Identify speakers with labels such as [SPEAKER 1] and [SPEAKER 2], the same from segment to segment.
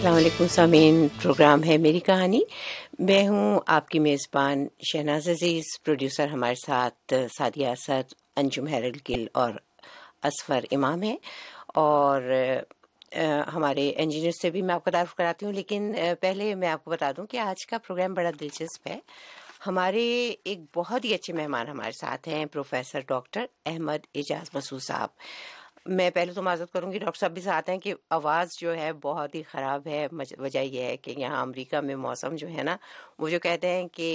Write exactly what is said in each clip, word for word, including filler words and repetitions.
[SPEAKER 1] السلام علیکم سامعین، پروگرام ہے میری کہانی. میں ہوں آپ کی میزبان شہناز عزیز. پروڈیوسر ہمارے ساتھ سعدیہ اسد، انجم ہیرل گل اور اصفر امام ہیں، اور ہمارے انجینئر سے بھی میں آپ کو تعارف کراتی ہوں. لیکن پہلے میں آپ کو بتا دوں کہ آج کا پروگرام بڑا دلچسپ ہے. ہمارے ایک بہت ہی اچھے مہمان ہمارے ساتھ ہیں، پروفیسر ڈاکٹر احمد اعجاز مسعود صاحب. میں پہلے تو معذرت کروں گی، ڈاکٹر صاحب بھی ساتھ ہیں کہ آواز جو ہے بہت ہی خراب ہے. وجہ یہ ہے کہ یہاں امریکہ میں موسم جو ہے نا، وہ جو کہتے ہیں کہ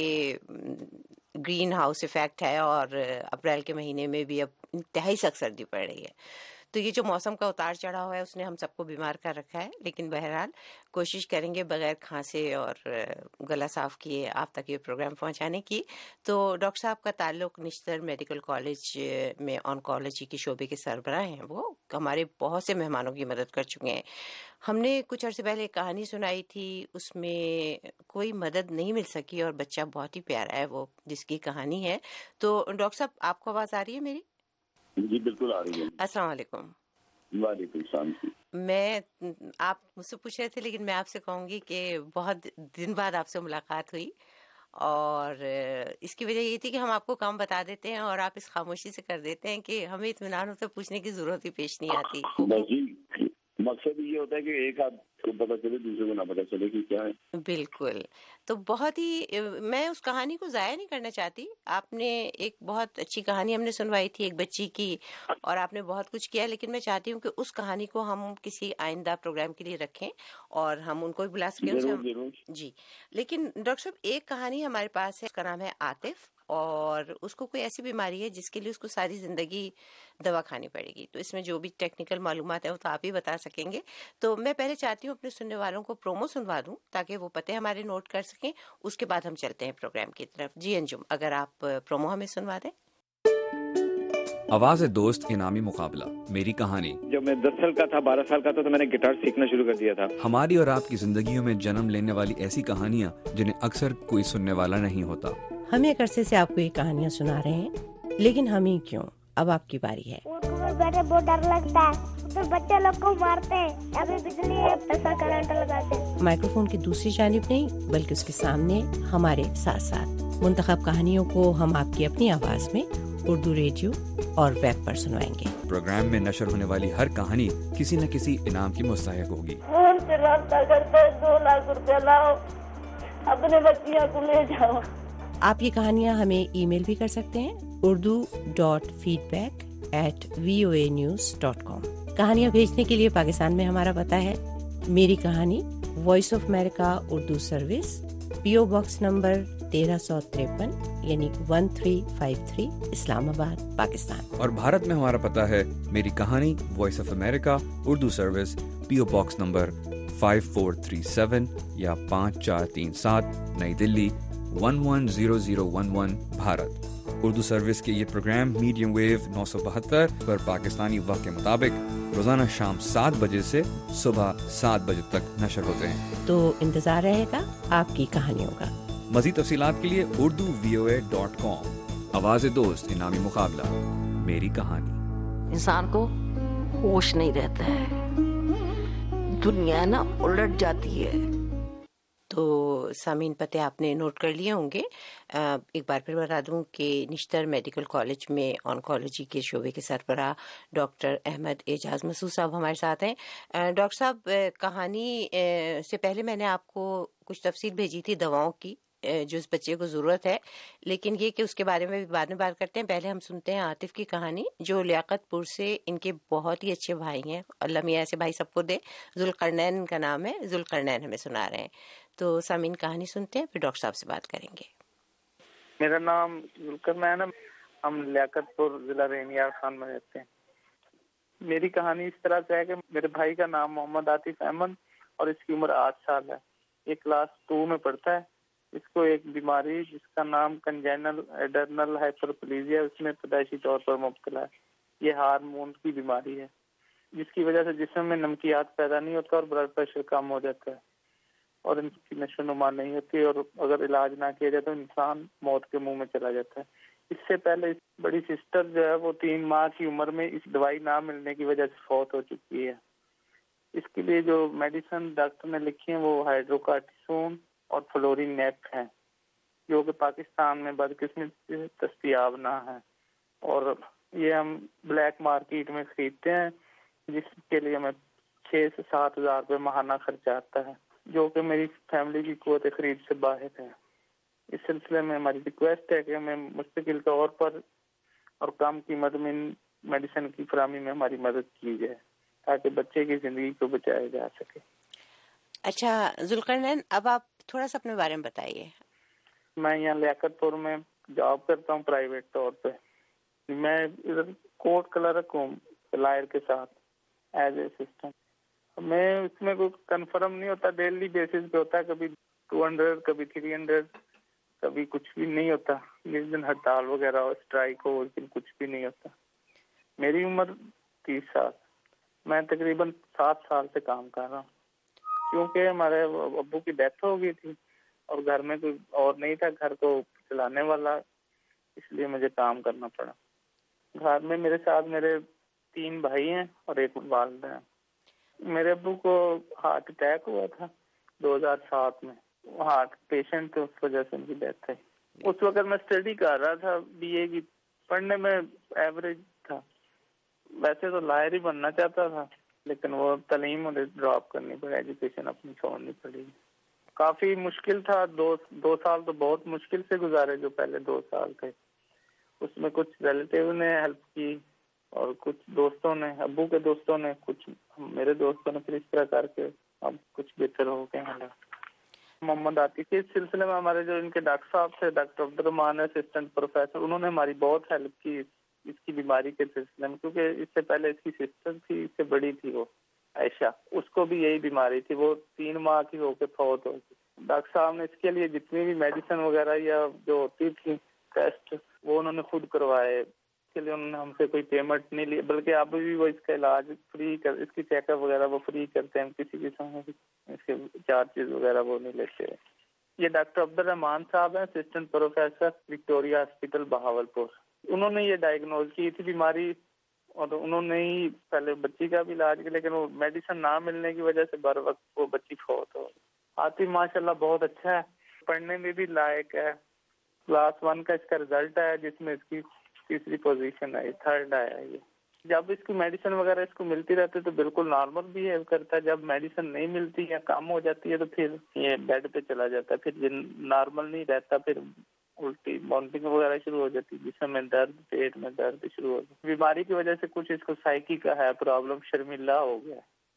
[SPEAKER 1] گرین ہاؤس ایفیکٹ ہے، اور اپریل کے مہینے میں بھی اب انتہائی سخت سردی پڑ رہی ہے. تو یہ جو موسم کا اتار چڑھا ہوا ہے اس نے ہم سب کو بیمار کر رکھا ہے. لیکن بہرحال کوشش کریں گے بغیر کھانسے اور گلا صاف کیے آپ تک یہ پروگرام پہنچانے کی. تو ڈاکٹر صاحب کا تعلق نشتر میڈیکل کالج میں آنکولوجی کے شعبے کے سربراہ ہیں. وہ ہمارے بہت سے مہمانوں کی مدد کر چکے ہیں. ہم نے کچھ عرصے پہلے ایک کہانی سنائی تھی، اس میں کوئی مدد نہیں مل سکی اور بچہ بہت ہی پیارا ہے وہ جس کی کہانی ہے. تو ڈاکٹر صاحب آپ کو آواز آ رہی ہے میری؟
[SPEAKER 2] جی بالکل آ رہی ہے.
[SPEAKER 1] السلام علیکم.
[SPEAKER 2] وعلیکم السلام.
[SPEAKER 1] میں آپ مجھ سے پوچھ رہے تھے لیکن میں آپ سے کہوں گی کہ بہت دن بعد آپ سے ملاقات ہوئی، اور اس کی وجہ یہ تھی کہ ہم آپ کو کام بتا دیتے ہیں اور آپ اس خاموشی سے کر دیتے ہیں کہ ہمیں اطمینان ہوتا ہے، پوچھنے کی ضرورت ہی پیش نہیں آتی.
[SPEAKER 2] بس جی، مقصد یہ ہوتا ہے کہ ایک ہاتھ کو پتہ چلے دوسرے کو نہ پتہ چلے کہ کیا ہے.
[SPEAKER 1] بالکل. تو بہت ہی میں اس کہانی کو ضائع نہیں کرنا چاہتی. آپ نے ایک بہت اچھی کہانی ہم نے سنوائی تھی ایک بچی کی، اور آپ نے بہت کچھ کیا، لیکن میں چاہتی ہوں کہ اس کہانی کو ہم کسی آئندہ پروگرام کے لیے رکھیں اور ہم ان کو بھی بلا سکیں.
[SPEAKER 2] ضرور ضرور.
[SPEAKER 1] جی. لیکن ڈاکٹر صاحب ایک کہانی ہمارے پاس ہے، اس کا نام ہے عاطف، اور اس کو کوئی ایسی بیماری ہے جس کے لیے اس کو ساری زندگی دوا کھانی پڑے گی. تو اس میں جو بھی ٹیکنیکل معلومات ہیں وہ تو آپ ہی بتا سکیں گے. تو میں پہلے چاہتی ہوں اپنے سننے والوں کو پرومو سنوا دوں تاکہ وہ پتے ہمارے نوٹ کر سکیں، اس کے بعد ہم چلتے ہیں پروگرام کی طرف. جی انجم، اگر آپ پرومو ہمیں سنوا دیں.
[SPEAKER 3] آواز دوست انعامی مقابلہ میری کہانی.
[SPEAKER 4] جب میں دس سال کا تھا، بارہ سال کا تھا تو میں نے گٹار سیکھنا شروع کر دیا تھا.
[SPEAKER 3] ہماری اور آپ کی زندگیوں میں جنم لینے والی ایسی کہانیاں جنہیں اکثر کوئی سننے والا نہیں ہوتا.
[SPEAKER 1] ہم ایک عرصے سے آپ کو یہ کہانیاں سنا رہے ہیں، لیکن ہم ہی کیوں، اب آپ کی باری ہے.
[SPEAKER 5] بیٹھے بہت ڈر لگتا ہے، تو بچے لوگ کو مارتے ہیں، ابھی بجلی ایسا کرنٹ لگاتے ہیں.
[SPEAKER 1] مائکروفون کی دوسری جانب نہیں بلکہ اس کے سامنے ہمارے ساتھ ساتھ منتخب کہانیوں کو ہم آپ کی اپنی آواز میں اردو ریڈیو اور ویب پر سنوائیں گے.
[SPEAKER 3] پروگرام میں نشر ہونے والی ہر کہانی کسی نہ کسی انعام کی مستحق ہوگی.
[SPEAKER 5] فون سے رابطہ کرتے دو لاکھ روپے لاؤ، اپنے بچیاں کو لے جاؤ.
[SPEAKER 1] آپ یہ کہانیاں ہمیں ای میل بھی کر سکتے ہیں، Urdu dot feedback at V O A news dot com. کہانیاں بھیجنے کے لیے پاکستان میں ہمارا پتہ ہے میری کہانی، voice of America Urdu service, P O box number تیرہ سو تریپن یعنی one three five three, Islamabad, Pakistan. اور
[SPEAKER 3] بھارت میں ہمارا پتہ ہے میری کہانی، voice of America Urdu service, P O box number five four three seven یا پانچ چار تین سات، New Delhi one one zero zero one one, Bharat. Urdu service کے یہ پروگرام میڈیم ویو نو سو بہتر پر پاکستانی وقت کے مطابق روزانہ شام سات بجے سے صبح سات بجے تک نشر ہوتے ہیں.
[SPEAKER 1] تو انتظار رہے گا آپ کی کہانیوں کا.
[SPEAKER 3] مزید تفصیلات کے لیے اردو وی او اے ڈاٹ کام. آواز دوست انعامی مقابلہ میری کہانی.
[SPEAKER 6] انسان کو ہوش نہیں رہتا ہے، دنیا نا الٹ جاتی ہے.
[SPEAKER 1] تو سامعین پتے آپ نے نوٹ کر لیے ہوں گے. ایک بار پھر بتا دوں کہ نشتر میڈیکل کالج میں آنکولوجی کے شعبے کے سربراہ ڈاکٹر احمد اعجاز مسعود صاحب ہمارے ساتھ ہیں. ڈاکٹر صاحب، کہانی سے پہلے میں نے آپ کو کچھ تفصیل بھیجی تھی دواؤں کی جو اس بچے کو ضرورت ہے، لیکن یہ کہ اس کے بارے میں بھی بعد میں بات کرتے ہیں. پہلے ہم سنتے ہیں عاطف کی کہانی جو لیاقت پور سے، ان کے بہت ہی اچھے بھائی ہیں، اللہ میاں ایسے بھائی سب کو دے. ذوالقرنین ان کا نام ہے، ذوالقرنین ہمیں سنا رہے ہیں. تو سامعین کہانی سنتے ہیں، پھر ڈاکٹر صاحب سے بات کریں گے.
[SPEAKER 7] میرا نام ذوالقرنین ہے، ہم لیاقت پور ضلع رینیار خان میں رہتے ہیں. میری کہانی اس طرح سے ہے کہ میرے بھائی کا نام محمد عاطف احمد اور اس کی عمر آٹھ سال ہے. یہ کلاس ٹو میں پڑھتا ہے. اس کو ایک بیماری جس کا نام کنجینل ایڈرنل ہائپرپلیزیا، اس میں پیدائشی طور پر مبتلا ہے. یہ ہارمون کی بیماری ہے جس کی وجہ سے جسم میں نمکیات پیدا نہیں ہوتا اور بلڈ پریشر کم ہو جاتا ہے اور ان کی نشو نما نہیں ہوتی، اور اگر علاج نہ کیا جائے تو انسان موت کے منہ میں چلا جاتا ہے. اس سے پہلے بڑی سسٹر جو ہے وہ تین ماہ کی عمر میں اس دوائی نہ ملنے کی وجہ سے فوت ہو چکی ہے. اس کے لیے جو میڈیسن ڈاکٹر نے لکھی ہیں وہ ہائیڈروکارٹیسون اور فلورینیٹ ہیں، جو کہ پاکستان میں بدقسمتی سے دستیاب نہ ہے، اور یہ ہم بلیک مارکیٹ میں خریدتے ہیں، جس کے لیے ہمیں چھ سے سات ہزار روپے ماہانہ خرچ آتا ہے، جو کہ میری فیملی کی قوت خرید سے باہر ہے۔ اس سلسلے میں ہماری ریکویسٹ ہے کہ ہمیں مستقل طور پر اور کم قیمت میں میڈیسن کی فراہمی میں ہماری مدد کی جائے تاکہ بچے کی زندگی کو بچایا جا سکے۔
[SPEAKER 1] اچھا ذوالقرنین، اب آپ تھوڑا سا اپنے بارے میں بتائیے۔
[SPEAKER 7] میں یہاں لیاقت پور میں جاب کرتا ہوں پرائیویٹ طور پہ۔ میں ادھر کورٹ کلرک ہوں لائر کے ساتھ ایز اے اسسٹنٹ۔ میں اس میں کوئی کنفرم نہیں ہوتا، ڈیلی بیسس پہ ہوتا ہے، کبھی ٹو ہنڈریڈ کبھی تھری ہنڈریڈ کبھی کچھ بھی نہیں ہوتا۔ جس دن ہڑتال وغیرہ ہو، اسٹرائک ہو، اس دن کچھ بھی نہیں ہوتا۔ میری عمر تیس سال، میں تقریباً سات سال سے کام کر رہا ہوں، کیونکہ ہمارے ابو کی ڈیتھ ہو گئی تھی اور گھر میں کوئی اور نہیں تھا گھر کو چلانے والا، اس لیے مجھے کام کرنا پڑا۔ گھر میں میرے ساتھ میرے تین بھائی ہیں اور ایک والدہ ہیں۔ میرے ابو کو ہارٹ اٹیک ہوا تھا دو ہزار سات میں، ہارٹ پیشنٹ تھے، اس وجہ سے ان کی ڈیتھ ہے۔ اس وقت میں اسٹڈی کر رہا تھا بی اے کی، پڑھنے میں ایوریج تھا، ویسے تو لائر ہی بننا چاہتا تھا، لیکن وہ تعلیم مجھے ڈراپ کرنی پڑی، ایجوکیشن اپنی چھوڑنی پڑی۔ کافی مشکل تھا، دو دو سال تو بہت مشکل سے گزارے جو پہلے دو سال تھے۔ اس میں کچھ ریلیٹیو نے ہیلپ کی اور کچھ دوستوں نے، ابو کے دوستوں نے، کچھ میرے دوستوں نے، پھر اس طرح کر کے اب کچھ بہتر ہو گئے ہیں۔ محمد عاطف، اس سلسلے میں ہمارے جو ان کے ڈاکٹر صاحب تھے، ڈاکٹر عبد الرحمان اسسٹنٹ پروفیسر، انہوں نے ہماری بہت ہیلپ کی اس کی بیماری کے سلسلے میں، کیونکہ اس سے پہلے اس کی سسٹر تھی، اس سے بڑی تھی وہ عائشہ، اس کو بھی یہی بیماری تھی، وہ تین ماہ کی ہو کے فوت ہو گئی۔ ڈاکٹر صاحب نے اس کے لیے جتنی بھی میڈیسن وغیرہ یا جو ہوتی تھی ٹیسٹ، وہ انہوں نے خود کروائے، اس کے لیے انہوں نے ہم سے کوئی پیمنٹ نہیں لی، بلکہ اب بھی وہ اس کا علاج فری کر، اس کی چیک اپ وغیرہ وہ فری کرتے ہیں، کسی قسم کی اس کے چارجز وغیرہ وہ نہیں لیتے۔ یہ ڈاکٹر عبد الرحمان صاحب ہیں، assistant professor Victoria hospital Bahawalpur. انہوں نے یہ ڈائگنوز کی تھی بیماری، اور انہوں نے ہی پہلے بچی کا بھی علاج کیا، لیکن وہ میڈیسن نہ ملنے کی وجہ سے بر وقت وہ بچی فوت ہو۔ عاطف ماشاءاللہ بہت اچھا ہے، پڑھنے میں بھی لائق ہے، کلاس ون کا اس کا رزلٹ ہے جس میں اس کی تیسری پوزیشن ہے، تھرڈ آیا ہے۔ یہ جب اس کی میڈیسن وغیرہ اس کو ملتی رہتی تو بالکل نارمل بہیو کرتا ہے، جب میڈیسن نہیں ملتی یا کم ہو جاتی ہے تو پھر یہ بیڈ پہ چلا جاتا ہے، پھر یہ نارمل نہیں رہتا، پھر الٹی وامٹنگ وغیرہ شروع ہو جاتی ہے، جسم میں درد، پیٹ میں درد شروع ہو جاتی ہے۔ بیماری کی وجہ سے کچھ اس کو سائیکی کا ہے پرابلم، شرمیلا ہو گیا،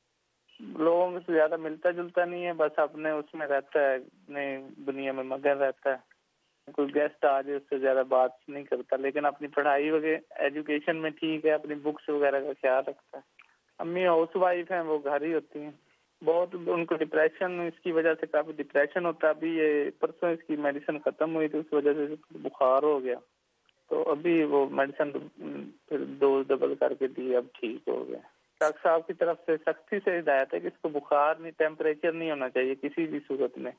[SPEAKER 7] لوگوں سے زیادہ ملتا جلتا نہیں ہے، بس اپنے اس میں رہتا ہے، اپنے دنیا میں مگن رہتا ہے، کوئی گیسٹ آ جائے اس سے زیادہ بات نہیں کرتا، لیکن اپنی پڑھائی وغیرہ ایجوکیشن میں ٹھیک ہے، اپنی بکس وغیرہ کا خیال رکھتا ہے۔ امی ہاؤس وائف ہیں، وہ گھر ہی ہوتی ہیں، بہت ان کو ڈپریشن، اس کی وجہ سے کافی ڈپریشن ہوتا ہے۔ ابھی یہ پرسوں اس کی میڈیسن ختم ہوئی تھی، اس وجہ سے بخار ہو گیا، تو ابھی وہ میڈیسن پھر ڈوز ڈبل کر کے دی، اب ٹھیک ہو گیا۔ ڈاکٹر صاحب کی طرف سے سختی سے ہدایت ہے کہ اس کو بخار نہیں، ٹیمپریچر نہیں ہونا چاہیے کسی بھی صورت میں۔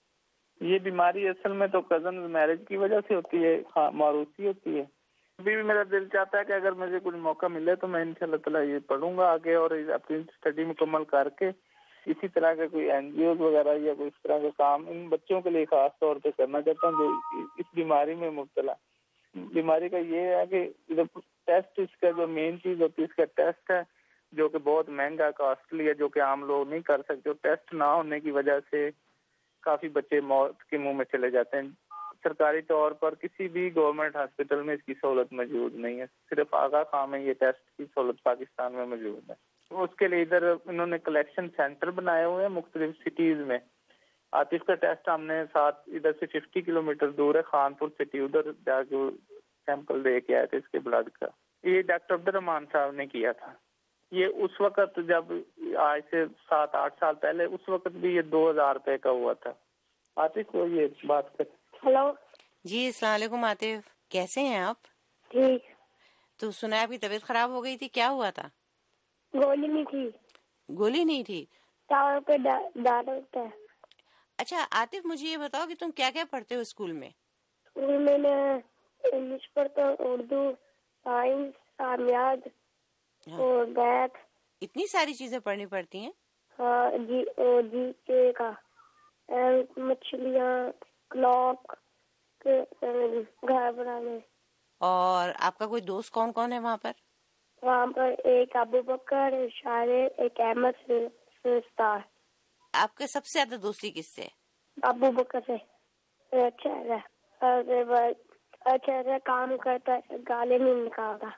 [SPEAKER 7] یہ بیماری اصل میں تو کزن میرج کی وجہ سے ہوتی ہے، موروثی ہوتی ہے۔ ابھی بھی میرا دل چاہتا ہے کہ اگر مجھے کچھ موقع ملے تو میں انشاءاللہ تعالیٰ یہ پڑھوں گا آگے، اور اپنی اسٹڈی مکمل کر کے اسی طرح کا کوئی این جی اوز وغیرہ یا کوئی اس طرح کا کام ان بچوں کے لیے خاص طور پہ کرنا چاہتا ہوں جو اس بیماری میں مبتلا۔ بیماری کا یہ ہے کہ ٹیسٹ، اس کا جو مین چیز ہوتی ہے اس کا ٹیسٹ ہے، جو کہ بہت مہنگا کاسٹلی ہے، جو کہ عام لوگ نہیں کر سکتے۔ ٹیسٹ نہ ہونے کی وجہ سے کافی بچے موت کے منہ میں چلے جاتے ہیں۔ سرکاری طور پر کسی بھی گورنمنٹ ہاسپٹل میں اس کی سہولت موجود نہیں ہے، صرف آغا خان میں یہ ٹیسٹ کی سہولت پاکستان میں موجود ہے۔ اس کے لیے ادھر انہوں نے کلیکشن سینٹر بنائے ہوئے ہیں مختلف سٹیز میں۔ عاطف کا ٹیسٹ ہم نے ساتھ ادھر سے ففٹی کلو میٹر دور ہے خانپور سٹی، ادھر جا کے سیمپل دے کے آئے تھے اس کے بلڈ کا۔ یہ ڈاکٹر عبد الرحمان صاحب نے کیا تھا۔ یہ اس وقت جب آج سے سات آٹھ سال پہلے، اس وقت بھی یہ دو ہزار روپے کا ہوا تھا۔ عاطف کو یہ بات کر۔
[SPEAKER 5] ہلو
[SPEAKER 1] جی السلام علیکم عاطف، کیسے ہیں آپ؟
[SPEAKER 5] ٹھیک۔
[SPEAKER 1] تو سنا آپ کی طبیعت خراب ہو گئی تھی، کیا ہوا تھا؟
[SPEAKER 5] گولی نہیں تھی،
[SPEAKER 1] گولی نہیں تھی؟
[SPEAKER 5] ٹاور پہ ڈالا ہوتا ہے۔
[SPEAKER 1] اچھا عاطف، مجھے یہ بتاؤ کہ تم کیا کیا پڑھتے ہو اسکول میں؟
[SPEAKER 5] اسکول میں میں انگلش پڑھتا ہوں، اردو، سائنس، سامیات اور میتھ
[SPEAKER 1] اتنی ساری چیزیں پڑھنی پڑتی ہیں؟
[SPEAKER 5] ہاں جی جی کے کا مچھلیاں کلاک گھر بنانے.
[SPEAKER 1] اور آپ کا کوئی دوست کون کون ہے وہاں پر؟
[SPEAKER 5] وہاں پر ایک ابو بکر، شارد، ایک احمد سرستار.
[SPEAKER 1] آپ کے سب سے زیادہ دوستی کس سے؟
[SPEAKER 5] ابو بکر سے. اچھا ہے اچھا ہے کام کرتا ہے، گالی نہیں نکالتا.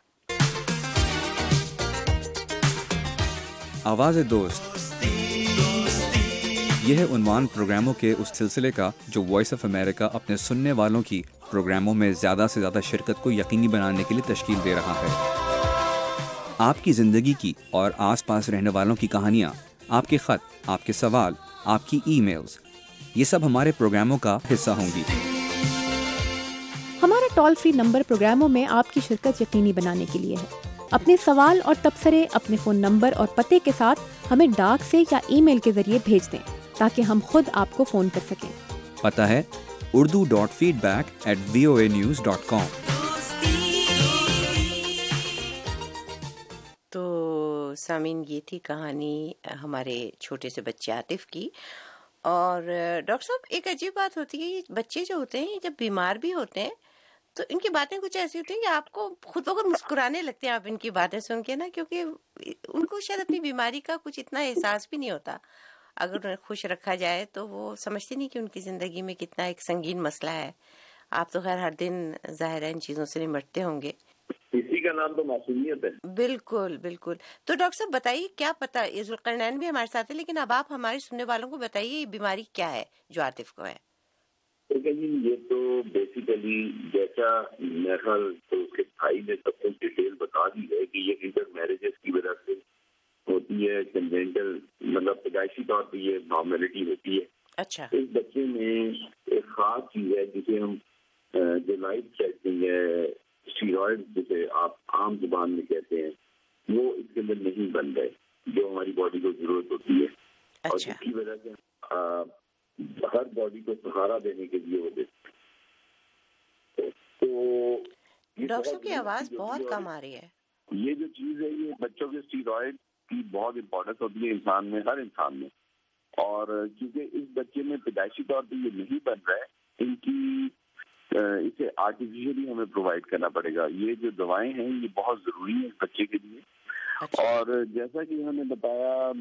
[SPEAKER 3] آواز دوست، یہ ہے عنوان پروگراموں کے اس سلسلے کا جو وائس آف امریکہ اپنے سننے والوں کی پروگراموں میں زیادہ سے زیادہ شرکت کو یقینی بنانے کے لیے تشکیل دے رہا ہے. آپ کی زندگی کی اور آس پاس رہنے والوں کی کہانیاں، آپ کے خط، آپ کے سوال، آپ کی ای میلز، یہ سب ہمارے پروگراموں کا حصہ ہوں گی.
[SPEAKER 8] ہمارا ٹول فری نمبر پروگراموں میں آپ کی شرکت یقینی بنانے کے لیے ہے. اپنے سوال اور تبصرے اپنے فون نمبر اور پتے کے ساتھ ہمیں ڈاک سے یا ای میل کے ذریعے بھیج دیں تاکہ ہم خود آپ کو فون کر سکیں.
[SPEAKER 3] پتہ ہے Urdu dot feedback at V O A news dot com.
[SPEAKER 1] تو سامعین، یہ تھی کہانی ہمارے چھوٹے سے بچے عاطف کی. اور ڈاکٹر صاحب، ایک عجیب بات ہوتی ہے، یہ بچے جو ہوتے ہیں جب بیمار بھی ہوتے ہیں تو ان کی باتیں کچھ ایسی ہوتی ہیں کہ آپ کو خود بخود مسکرانے لگتے ہیں آپ ان کی باتیں سن کے نا، کیونکہ ان کو شاید اپنی بیماری کا کچھ اتنا احساس بھی نہیں ہوتا. اگر انہیں خوش رکھا جائے تو وہ سمجھتے نہیں کہ ان کی زندگی میں کتنا ایک سنگین مسئلہ ہے. آپ تو خیر ہر دن ظاہر ہے ان چیزوں سے نمٹتے ہوں گے.
[SPEAKER 2] اسی کا نام تو معصومیت ہے. بالکل
[SPEAKER 1] بالکل. تو ڈاکٹر صاحب بتائیے، کیا پتا، یہ ذوالقرنین بھی ہمارے ساتھ ہے، لیکن اب آپ ہمارے سننے والوں کو بتائیے یہ بیماری کیا ہے جو عاطف کو ہے.
[SPEAKER 2] جی یہ تو بیسیکلی جیسا میرا خیال تو اس کے بھائی نے سب کچھ ڈیٹیل بتا دی ہے کہ یہ انٹر میرجز کی وجہ سے ہوتی ہے، کنجینٹل مطلب پیدائشی طور پہ یہ نارملٹی ہوتی ہے.
[SPEAKER 1] اچھا.
[SPEAKER 2] اس بچے میں ایک خاص چیز ہے جسے ہم جو لائف سیٹنگ ہے، اسٹیرائڈ جسے آپ عام زبان میں کہتے ہیں، وہ اس کے اندر نہیں بن گئے جو ہماری باڈی کو ضرورت ہوتی ہے. اور جس کی وجہ سے ہر باڈی کو سہارا دینے کے لیے وہ دیتے. تو
[SPEAKER 1] ڈاکٹر صاحب کی آواز بہت کم آ رہی ہے.
[SPEAKER 2] یہ جو چیز ہے یہ بچوں کے اسٹیرائڈ کی بہت امپورٹنس ہوتی ہے انسان میں، ہر انسان میں. اور کیونکہ اس بچے میں پیدائشی طور پہ یہ نہیں بن رہا ہے، ان کی اسے آرٹیفیشلی ہمیں پرووائڈ کرنا پڑے گا. یہ جو دوائیں ہیں یہ بہت ضروری ہیں اس بچے کے لیے. اور جیسا کہ انہوں نے بتایا،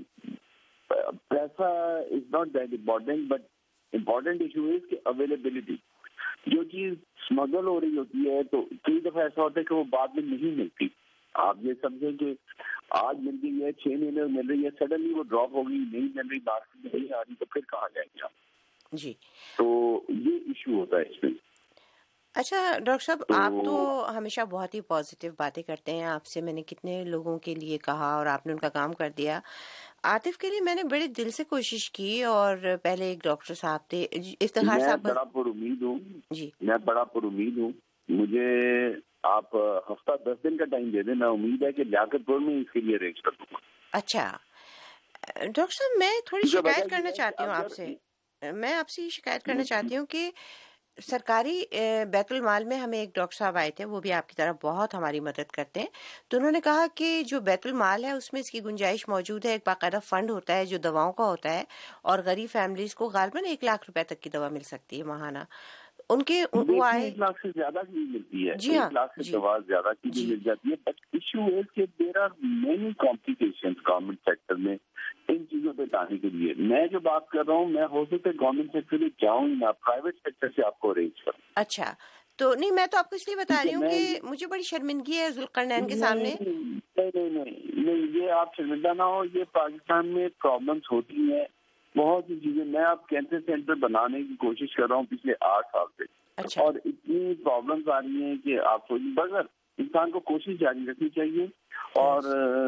[SPEAKER 2] پیسہ is not that important, but important issue is کہ اویلیبلٹی. جو چیز اسمگل ہو رہی ہوتی ہے تو کئی دفعہ ایسا ہوتا ہے کہ وہ بعد میں نہیں ملتی. آپ یہ سمجھیں کہ آج مل گئی ہے، چھ مہینے میں مل رہی ہے، سڈنلی وہ ڈراپ ہو گئی، نہیں مل رہی، مارکیٹ میں نہیں آ رہی، تو پھر کہاں جائیں گے آپ؟
[SPEAKER 1] جی.
[SPEAKER 2] تو یہ ایشو ہوتا ہے اس میں.
[SPEAKER 1] اچھا ڈاکٹر صاحب، آپ تو ہمیشہ بہت ہی پازیٹیو باتیں کرتے ہیں. آپ سے میں نے کتنے لوگوں کے لیے کہا اور آپ نے ان کا کام کر دیا. عاطف کے لیے میں نے بڑے دل سے کوشش کی، اور پہلے ایک ڈاکٹر صاحب تھے افتخار صاحب.
[SPEAKER 2] میں بڑا پر امید ہوں.
[SPEAKER 1] جی
[SPEAKER 2] میں بڑا پر امید ہوں. مجھے آپ ہفتہ دس دن کا ٹائم دے دیں، میں امید ہے کہ لیاقت پور میں اس کے لیے ارینج کر دوں گا.
[SPEAKER 1] اچھا ڈاکٹر صاحب، میں تھوڑی شکایت کرنا چاہتی ہوں آپ سے. میں آپ سے یہ شکایت کرنا چاہتی ہوں کہ سرکاری بیت المال میں ہمیں ایک ڈاکٹر صاحب آئے تھے، وہ بھی آپ کی طرح بہت ہماری مدد کرتے ہیں. تو انہوں نے کہا کہ جو بیت المال ہے اس میں اس کی گنجائش موجود ہے، ایک باقاعدہ فنڈ ہوتا ہے جو دواؤں کا ہوتا ہے، اور غریب فیملیز کو غالباً ایک لاکھ روپے تک کی دوا مل سکتی ہے ماہانہ. ان کے وہ آئے
[SPEAKER 2] ایک لاکھ سے زیادہ کی ملتی ہے.
[SPEAKER 1] جی ہاں،
[SPEAKER 2] ایک لاکھ سے دوا زیادہ کی بھی مل جاتی ہے. بٹ ایشو ہے کہ there are many complications government sector میں ان چیزوں پہ لانے کے لیے. میں جو بات کر رہا ہوں، میں ہو سکتا ہے گورنمنٹ سیکٹر میں جاؤں نہ، پرائیویٹ سیکٹر سے آپ کو ارینج کروں.
[SPEAKER 1] اچھا. تو نہیں، میں تو آپ کو اس لیے بتا رہی ہوں کہ مجھے بڑی شرمندگی ہے ذوالقرنین کے سامنے.
[SPEAKER 2] نہیں نہیں نہیں، یہ آپ شرمندہ نہ ہو. یہ پاکستان میں پرابلمس ہوتی ہیں بہت سی چیزیں. میں آپ کینسر سینٹر بنانے کی کوشش کر رہا ہوں پچھلے آٹھ سال سے.
[SPEAKER 1] اچھا.
[SPEAKER 2] اور اتنی پرابلمس آ رہی ہیں کہ آپ کو بغیر انسان کو کوشش جاری رکھنی چاہیے. اور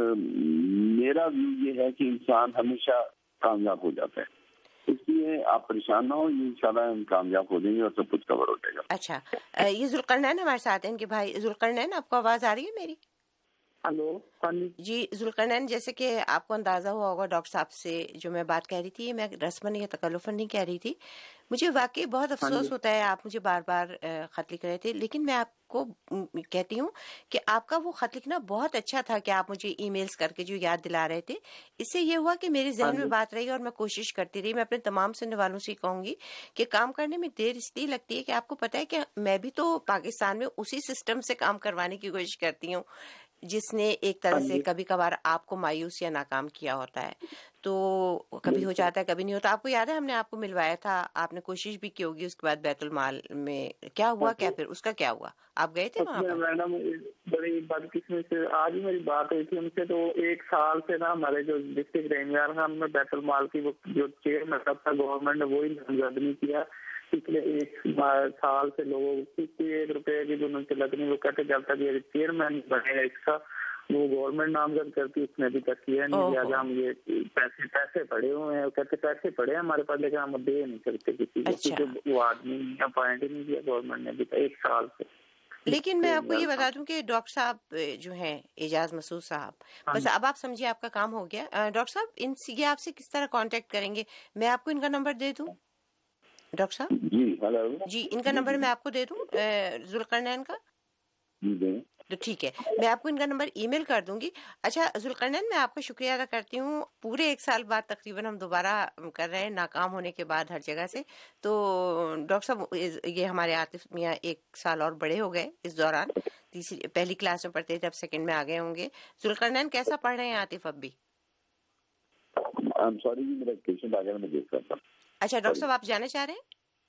[SPEAKER 2] میرا ویو یہ ہے کہ انسان ہمیشہ کامیاب ہو جاتا ہے. اس لیے آپ پریشان نہ ہو، یہ انشاءاللہ ہم کامیاب ہو جائیں گے اور سب کچھ کور ہو جائے گا.
[SPEAKER 1] اچھا، یہ ذوالقرنین ہمارے ساتھ ہیں، ان کے بھائی ذوالقرنین. آپ کو آواز آ رہی ہے میری؟
[SPEAKER 7] हेलो, हाँ जी
[SPEAKER 1] जी जुल्करनैन, जैसे कि आपको अंदाज़ा हुआ होगा डॉक्टर साहब से जो मैं बात कह रही थी, मैं रस्मन या तकल्लुफ़न नहीं कह रही थी। मुझे वाकई बहुत अफसोस होता है, आप मुझे बार बार ख़त लिख रहे थे, लेकिन मैं आपको कहती हूँ कि आपका वो ख़त लिखना बहुत अच्छा था कि आप मुझे ईमेल्स करके जो याद दिला रहे थे। इससे ये हुआ कि मेरे जहन में बात रही और मैं कोशिश करती रही। मैं अपने तमाम सुनने वालों से कहूँगी कि काम करने में देर इसलिए लगती है कि आपको पता है कि मैं भी तो पाकिस्तान में उसी सिस्टम से काम करवाने की कोशिश करती हूँ जिसने एक तरह से कभी कभार आपको मायूस या नाकाम किया होता है। तो कभी हो जाता है, कभी नहीं होता। आपको याद है हमने आपको मिलवाया था, आपने कोशिश भी की होगी, उसके बाद बैतुल माल में क्या हुआ, क्या फिर उसका क्या हुआ, आप गए थे वहाँ पर?
[SPEAKER 7] मैडम बड़ी बदकिस्मती से आज ही मेरी बात हुई थी उनसे, तो एक साल से ना हमारे जो डिस्ट्रिक्ट रेंजर खान में बैतुल माल की वो जो चेयरमैन था गवर्नमेंट ने वही नामजद नहीं किया। पिछले एक साल से लोगों को एक रुपए की जो उनकी लगनी वो कहते चलता कि चेयरमैन बनेगा इसका, वो गवर्नमेंट नामजद करती, उसने अभी तक किया नहीं। लिहाजा हम ये पैसे पैसे पड़े हुए हैं, कहते पैसे पड़े हैं हमारे पास लेकिन हम दे नहीं सकते किसी को, क्योंकि वो आदमी अपॉइंट ही नहीं किया गवर्नमेंट ने अभी तक एक साल से।
[SPEAKER 1] लेकिन मैं आपको ये बता दूं कि डॉक्टर साहब जो हैं एजाज मसूद साहब, बस अब आप समझिए आपका काम हो गया। डॉक्टर साहब इनसे ये आपसे किस तरह कांटेक्ट करेंगे, मैं आपको इनका नंबर दे दूं? डॉक्टर साहब
[SPEAKER 2] जी हेलो
[SPEAKER 1] जी, इनका नंबर मैं आपको दे दूं जुल्करनैन का? तो ठीक है, मैं आपको इनका नंबर ईमेल कर दूंगी। अच्छा जुल्करनैन, मैं आपका शुक्रिया अदा करती हूँ। पूरे एक साल बाद तकरीबन हम दोबारा कर रहे हैं, नाकाम होने के बाद हर जगह से। तो डॉक्टर साहब ये हमारे आतिफ मियाँ एक साल और बड़े हो गए इस दौरान, तीसरी पहली क्लास में पढ़ते थे, अब सेकंड में आ गए होंगे। जुल्करनैन कैसा पढ़ रहे हैं आतिफ अब भी?
[SPEAKER 2] सॉरी मेरा पेशेंट आ गया, मैं देख रहा था।
[SPEAKER 1] अच्छा डॉक्टर साहब आप जाना चाह रहे हैं?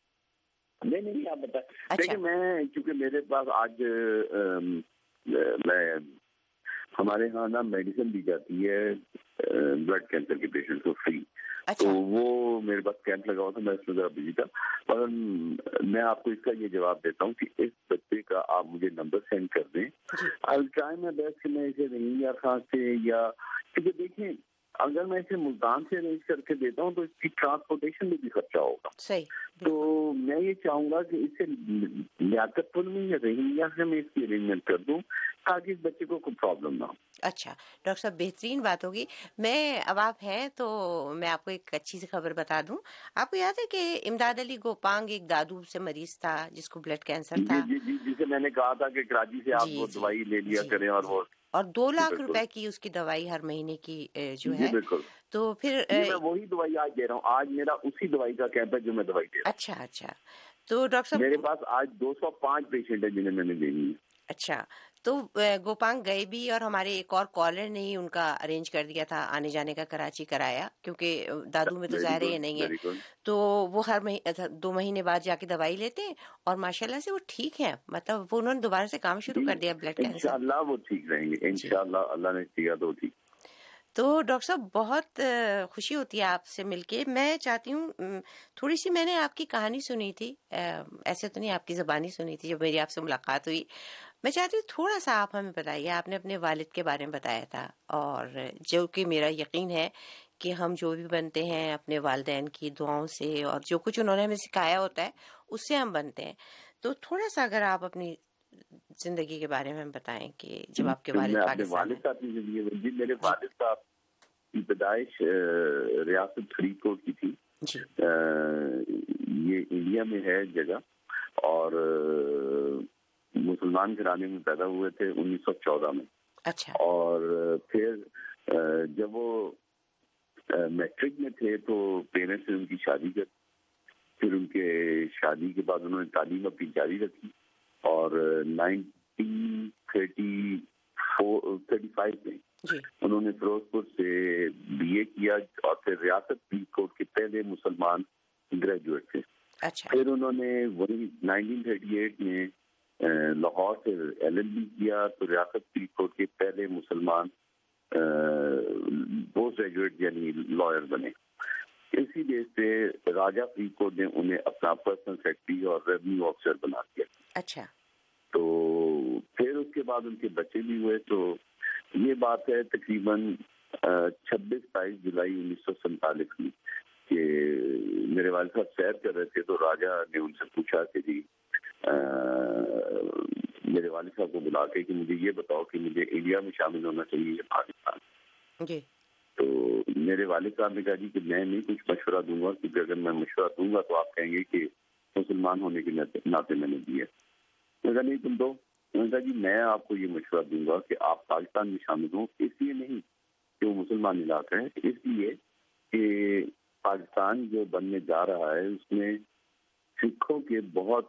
[SPEAKER 2] नहीं नहीं आप बताएं।
[SPEAKER 1] अच्छा।
[SPEAKER 2] देखिए मैं क्योंकि मेरे पास आज आ, मैं हमारे यहाँ ना मेडिसिन दी जाती है ब्लड कैंसर के पेशेंट को फ्री। अच्छा। तो वो मेरे पास कैंप लगा हुआ था, मैं इसमें जरा बिजी था, पर मैं आपको इसका ये जवाब देता हूँ कि इस बच्चे का आप मुझे नंबर सेंड कर दें। आई ट्राई माय बेस्ट कि मैं इसे रहीम खान से या, क्योंकि देखें अगर मैं इसे मुल्तान से अरेंज करके देता हूँ तो इसकी ट्रांसपोर्टेशन में भी खर्चा होगा।
[SPEAKER 1] सही।
[SPEAKER 2] तो मैं ये चाहूंगा कि इसे लियाकतपुर में या रहीमिया से मैं इसकी अरेंजमेंट कर दूं ताकि इस बच्चे को कोई प्रॉब्लम ना हो।
[SPEAKER 1] अच्छा डॉक्टर साहब बेहतरीन बात होगी। मैं अब आप हैं तो मैं आपको एक अच्छी सी खबर बता दूं। आपको याद है कि इमदाद अली गोपांग एक दादू से मरीज था जिसको ब्लड कैंसर था?
[SPEAKER 2] जी जी, जिसे मैंने कहा था कि कराची से आप वो दवाई ले लिया करें और वो
[SPEAKER 1] और दो लाख रुपए की उसकी दवाई हर महीने की जो है।
[SPEAKER 2] बिल्कुल।
[SPEAKER 1] तो फिर
[SPEAKER 2] मैं वही दवाई आज दे रहा हूँ, आज मेरा उसी दवाई का कैंप है जो मैं दवाई दे रहा हूँ।
[SPEAKER 1] अच्छा अच्छा, तो डॉक्टर साहब
[SPEAKER 2] मेरे पास आज दो सौ पाँच पेशेंट है जिन्हें मैंने देनी है।
[SPEAKER 1] अच्छा, तो गोपांग गए भी और हमारे एक और कॉलर ने ही उनका अरेंज कर दिया था आने जाने का, कराची कराया, क्योंकि दादू में तो ज़ाहिर ये नहीं है। तो वो हर महीने दो महीने बाद जाके दवाई लेते हैं और माशाल्लाह से वो ठीक है, मतलब वो उन्होंने दोबारा से काम शुरू कर दिया ब्लड कैंसर।
[SPEAKER 2] इंशाल्लाह वो ठीक रहेंगे, इंशाल्लाह अल्लाह ने किया तो ठीक।
[SPEAKER 1] तो डॉक्टर साहब बहुत खुशी होती है आपसे मिलके। मैं चाहती हूँ थोड़ी सी, मैंने आपकी कहानी सुनी थी, ऐसे तो नहीं आपकी ज़बानी सुनी थी जब मेरी आपसे मुलाकात हुई। मैं चाहती हूँ थोड़ा सा आप हमें बताइए, आपने अपने वालिद के बारे में बताया था और जो कि मेरा यकीन है कि हम जो भी बनते हैं अपने वालिदैन की दुआओं से और जो कुछ उन्होंने हमें सिखाया होता है उससे हम बनते हैं। तो थोड़ा सा अगर आप अपनी जिंदगी के बारे में बताएं कि जब आपके वालिद पाकिस्तान
[SPEAKER 2] में। मेरे वालिद साहब की पैदाइश रियासत फरीदकोट की थी जी। आ, ये इंडिया में है जगह और मुसलमान घराने में पैदा हुए थे उन्नीस सौ चौदह में।
[SPEAKER 1] अच्छा।
[SPEAKER 2] और फिर जब वो मैट्रिक में थे तो पेरेंट्स ने उनकी शादी कर, फिर उनके शादी के बाद उन्होंने तालीम अपनी जारी रखी और nineteen thirty four thirty five में जी। उन्होंने फिरोजपुर से बीए किया और फिर रियासत फरीदकोट के पहले मुसलमान ग्रेजुएट थे।
[SPEAKER 1] अच्छा।
[SPEAKER 2] फिर उन्होंने वही नाइनटीन थर्टी एट में लाहौर से एलएलबी किया तो रियासत फरीदकोट के पहले मुसलमान पोस्ट ग्रेजुएट यानी लॉयर बने। इसी बेस पे राजा फरीदकोट ने उन्हें अपना पर्सनल सेक्रेटरी और रेवेन्यू ऑफिसर बना दिया।
[SPEAKER 1] अच्छा।
[SPEAKER 2] तो फिर उसके बाद उनके बच्चे भी हुए। तो ये बात है तकरीबन छब्बीस बाईस जुलाई उन्नीस सौ सैंतालीस में कि मेरे वालिद साहब सैर कर रहे थे तो राजा ने उनसे पूछा कि जी आ, मेरे वालिद साहब को بلا کے کہ مجھے یہ بتاؤ کہ مجھے انڈیا میں شامل ہونا چاہیے یا پاکستان.
[SPEAKER 1] جی.
[SPEAKER 2] تو میرے والد صاحب نے کہا جی کہ میں نہیں کچھ مشورہ دوں گا، کیونکہ اگر میں مشورہ دوں گا تو آپ کہیں گے کہ مسلمان ہونے کے ناطے میں نے دیا. میں کہا نہیں تم دو. میں نے کہا جی میں آپ کو یہ مشورہ دوں گا کہ آپ پاکستان میں شامل ہوں، اس لیے نہیں کہ وہ مسلمان علاقہ ہے، اس لیے کہ پاکستان جو بننے جا رہا ہے اس میں سکھوں کے بہت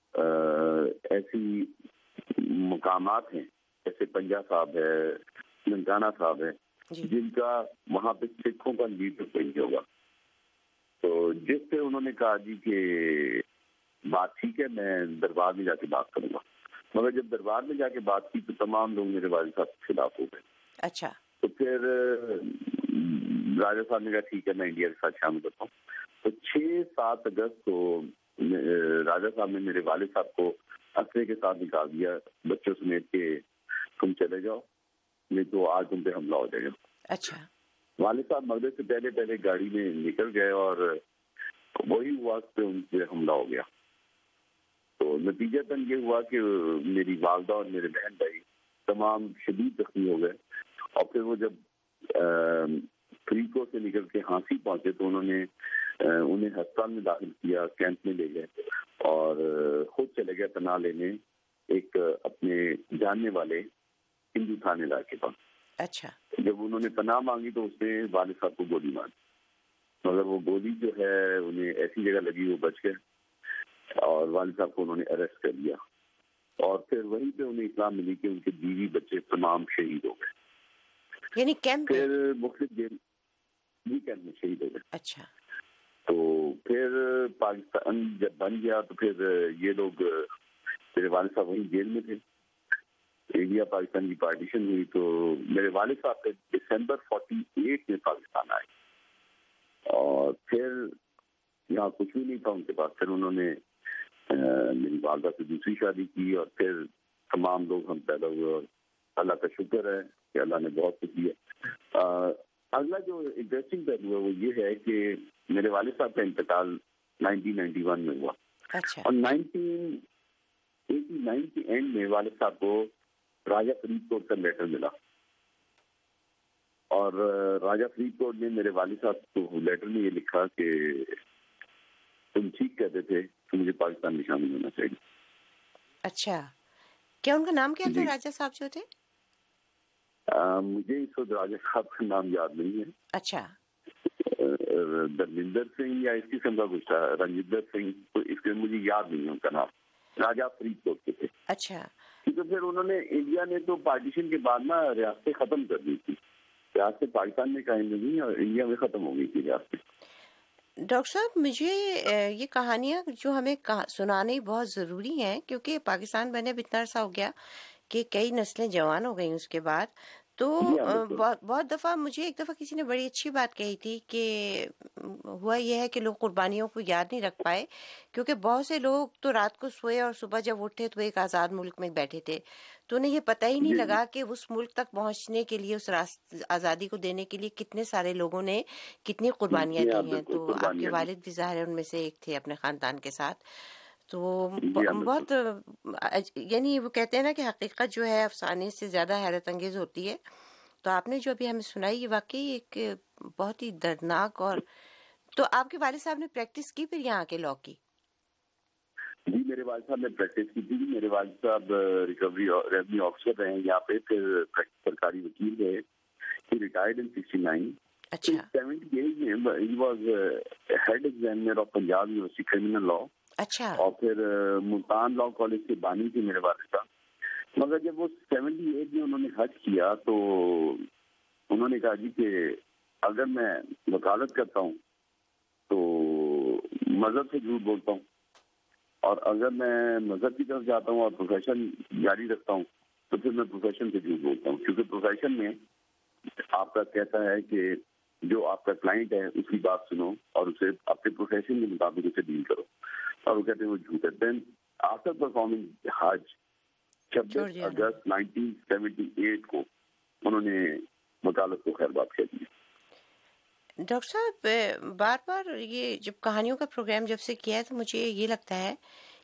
[SPEAKER 2] ایسی مقامات ہیں، جیسے پنجا صاحب ہے، ننکانہ صاحب ہے، جن کا وہاں پہ سکھوں کا لیڈر کوئی نہیں ہوگا. تو جس سے انہوں نے کہا جی کہ بات ٹھیک ہے میں دربار میں جا کے بات کروں گا. مگر جب دربار میں جا کے بات کی تو تمام لوگ میرے والد صاحب کے خلاف ہو گئے.
[SPEAKER 1] اچھا.
[SPEAKER 2] تو پھر راجا صاحب نے کہا ٹھیک ہے میں انڈیا کے ساتھ شامل کرتا ہوں. تو چھ سات اگست کو راجا صاحب نے میرے والد صاحب کو اسرے کے ساتھ نکال دیا بچوں سمیت کہ تم چلے جاؤ نہیں تو آج تم پہ حملہ ہو جائے گا.
[SPEAKER 1] اچھا.
[SPEAKER 2] والد صاحب مغرب سے پہلے پہلے گاڑی میں نکل گئے اور وہی وقت پہ ان پہ حملہ ہو گیا. تو نتیجتاً یہ ہوا کہ میری والدہ اور میرے بہن بھائی تمام شدید زخمی ہو گئے. اور پھر وہ جب فریقوں سے نکل کے ہانسی پہنچے تو انہوں نے انہیں ہسپتال میں داخل کیا، کیمپ میں لے گئے اور خود چلے گئے پناہ لینے ایک اپنے جاننے والے ہندو تھانے علاقے پر.
[SPEAKER 1] اچھا.
[SPEAKER 2] جب انہوں نے پناہ مانگی تو اس نے والد صاحب کو گولی ماری، مگر وہ گولی جو ہے انہیں ایسی جگہ لگی وہ بچ گئے اور والد صاحب کو انہوں نے اریسٹ کر لیا. اور پھر وہیں پہ انہیں اطلاع ملی کہ ان کے بیوی بچے تمام شہید ہو گئے.
[SPEAKER 1] یعنی کیمپ
[SPEAKER 2] پھر مختلف جیل بھی کیمپ میں شہید ہو گئے.
[SPEAKER 1] اچھا.
[SPEAKER 2] تو پھر پاکستان جب بن گیا تو پھر یہ لوگ میرے والد صاحب وہیں جیل میں تھے. انڈیا پاکستان کی پارٹیشن ہوئی تو میرے والد صاحب کے دسمبر فورٹی ایٹ میں پاکستان آئے اور پھر یہاں کچھ بھی نہیں تھا ان کے پاس. پھر انہوں نے میری والدہ سے دوسری شادی کی اور پھر تمام لوگ ہم پیدا ہوئے اور اللہ کا شکر ہے کہ اللہ نے بہت کچھ دیا. اگلا جو انٹرسٹنگ پہلو ہے وہ یہ ہے کہ میرے والد صاحب کا انتقال نائنٹین نائنٹی ون میں ہوا.
[SPEAKER 1] اچھا.
[SPEAKER 2] اور نائنٹین ایٹی نائن کے اینڈ میں والد صاحب کو راجہ فرید کوٹ کا لیٹر ملا اور راجہ فرید کوٹ نے میرے والد صاحب کو لیٹر میں یہ لکھا کہ تم ٹھیک کہتے تھے کہ مجھے پاکستان میں شامل ہونا چاہیے.
[SPEAKER 1] اچھا. کیا ان کا نام کیا تھا راجہ صاحب جو تھے؟
[SPEAKER 2] مجھے اس وقت راجہ صاحب کا نام یاد نہیں ہے.
[SPEAKER 1] اچھا.
[SPEAKER 2] درمندر سنگھ یا اس قسم کا کچھ تھا، رنجندر سنگھ، تو اس کے مجھے یاد نہیں ہے ان کا نام. راجہ فرید کوٹ کے تھے.
[SPEAKER 1] اچھا.
[SPEAKER 2] تو پھر انہوں نے انڈیا نے تو پارٹیشن کے بعد نا ریاستیں ختم کر دی تھی. ریاستیں پاکستان میں قائم نہیں اور انڈیا میں ختم ہو گئی تھی ریاستیں.
[SPEAKER 1] ڈاکٹر صاحب مجھے یہ کہانیاں جو ہمیں سنانی بہت ضروری ہیں کیونکہ پاکستان بنے اب اتنا عرصہ ہو گیا کہ کئی نسلیں جوان ہو گئیں اس کے بعد. تو بہت دفعہ مجھے ایک دفعہ کسی نے بڑی اچھی بات کہی تھی کہ ہوا یہ ہے کہ لوگ قربانیوں کو یاد نہیں رکھ پائے کیونکہ بہت سے لوگ تو رات کو سوئے اور صبح جب اٹھے تو ایک آزاد ملک میں بیٹھے تھے تو انہیں یہ پتہ ہی نہیں لگا کہ اس ملک تک پہنچنے کے لیے، اس آزادی کو دینے کے لیے کتنے سارے لوگوں نے کتنی قربانیاں دی ہیں. تو آپ کے والد بھی ظاہر ان میں سے ایک تھے اپنے خاندان کے ساتھ. تو بہت یعنی وہ کہتے ہیں نا کہ حقیقت جو ہے افسانے سے زیادہ حیرت انگیز ہوتی ہے. تو آپ نے جو ابھی ہمیں سنائی یہ واقعی ایک بہت ہی دردناک. اور تو آپ کے والد صاحب نے پریکٹس کی پھر یہاں کے لاء کی؟
[SPEAKER 2] جی میرے والد صاحب نے پریکٹس کی تھی. میرے والد صاحب ریکوری ریونیو آفیسر رہے یہاں پہ، پھر سرکاری وکیل رہے. He retired in sixty nine.
[SPEAKER 1] اچھا.
[SPEAKER 2] سیونٹی ایٹ میں he was head examiner of Punjab university criminal law.
[SPEAKER 1] اچھا.
[SPEAKER 2] اور پھر ملتان لاء کالج کے بانی تھے میرے والد صاحب. مگر جب وہ سیونٹی ایٹ میں انہوں نے حج کیا تو انہوں نے کہا جی کہ اگر میں وکالت کرتا ہوں تو مذہب سے جھوٹ بولتا ہوں اور اگر میں مذہب کی طرف جاتا ہوں اور پروفیشن جاری رکھتا ہوں تو پھر میں پروفیشن سے جھوٹ بولتا ہوں. کیونکہ پروفیشن میں آپ کا کہتا ہے کہ جو آپ کا کلائنٹ ہے اس کی بات سنو اور اسے اپنے پروفیشن کے مطابق اسے ڈیل کرو. اور وہ کہتے ہیں وہ جھوٹ ہے. دین آفٹر پرفارمنگ حج چھبیس اگست نائنٹین سیونٹی ایٹ کو انہوں نے وکالت کو خیر بات کہہ دی.
[SPEAKER 1] ڈاکٹر صاحب بار بار یہ جب کہانیوں کا پروگرام جب سے کیا ہے تو مجھے یہ لگتا ہے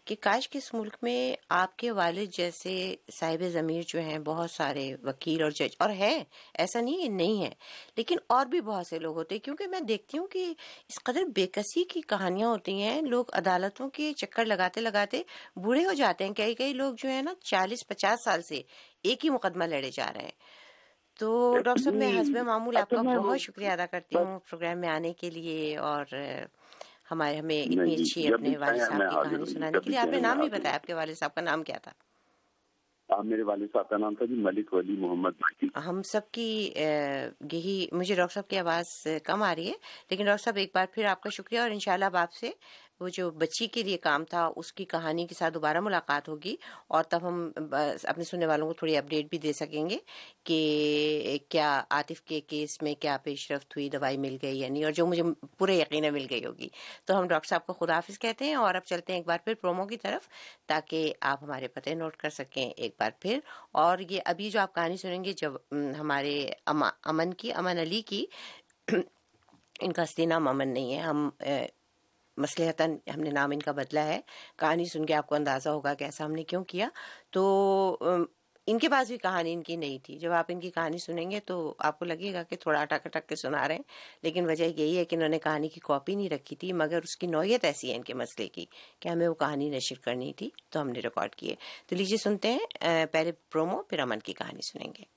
[SPEAKER 1] کہ کاش کہ اس ملک میں آپ کے والد جیسے صاحب ضمیر جو ہیں بہت سارے وکیل اور جج، اور ہے، ایسا نہیں ہے نہیں ہے، لیکن اور بھی بہت سے لوگ ہوتے ہیں، کیونکہ میں دیکھتی ہوں کہ اس قدر بے کسی کی کہانیاں ہوتی ہیں، لوگ عدالتوں کے چکر لگاتے لگاتے بوڑھے ہو جاتے ہیں، کئی کئی لوگ جو ہے نا چالیس پچاس سال سے ایک ہی مقدمہ لڑے جا رہے ہیں. تو ڈاکٹر صاحب میں حسب معمول آپ کا بہت شکریہ ادا کرتی ہوں پروگرام میں آنے کے لیے اور ہمارے ہمیں اتنی اچھی اپنے والد صاحب کی کہانی سنانے کے لیے. آپ نے نام نہیں بتایا، آپ کے والد صاحب کا نام کیا تھا؟
[SPEAKER 2] میرے والد صاحب کا نام تھا جی ملک ولی محمد مکی.
[SPEAKER 1] ہم سب کی یہی، مجھے ڈاکٹر صاحب کی آواز کم آ رہی ہے، لیکن ڈاکٹر صاحب ایک بار پھر آپ کا شکریہ، اور انشاءاللہ اب آپ سے وہ جو بچی کے لیے کام تھا اس کی کہانی کے ساتھ دوبارہ ملاقات ہوگی، اور تب ہم اپنے سننے والوں کو تھوڑی اپڈیٹ بھی دے سکیں گے کہ کیا عاطف کے کیس میں کیا پیش رفت ہوئی، دوائی مل گئی یا نہیں، اور جو مجھے پورے یقین مل گئی ہوگی. تو ہم ڈاکٹر صاحب کو خدا حافظ کہتے ہیں، اور اب چلتے ہیں ایک بار پھر پرومو کی طرف تاکہ آپ ہمارے پتے نوٹ کر سکیں ایک بار پھر. اور یہ ابھی جو آپ کہانی سنیں گے جب ہمارے امن کی، امن علی کی، ان کا اصلی نام امن نہیں ہے، ہم مصلحتاً ہم نے نام ان کا بدلا ہے. کہانی سن کے آپ کو اندازہ ہوگا کہ ایسا ہم نے کیوں کیا. تو ان کے پاس بھی کہانی ان کی نہیں تھی. جب آپ ان کی کہانی سنیں گے تو آپ کو لگے گا کہ تھوڑا اٹک اٹک کے سنا رہے ہیں، لیکن وجہ یہی ہے کہ انہوں نے کہانی کی کاپی نہیں رکھی تھی، مگر اس کی نوعیت ایسی ہے ان کے مسئلے کی کہ ہمیں وہ کہانی نشر کرنی تھی تو ہم نے ریکارڈ کیے. تو لیجیے سنتے ہیں پہلے پرومو، پھر امن کی کہانی سنیں گے.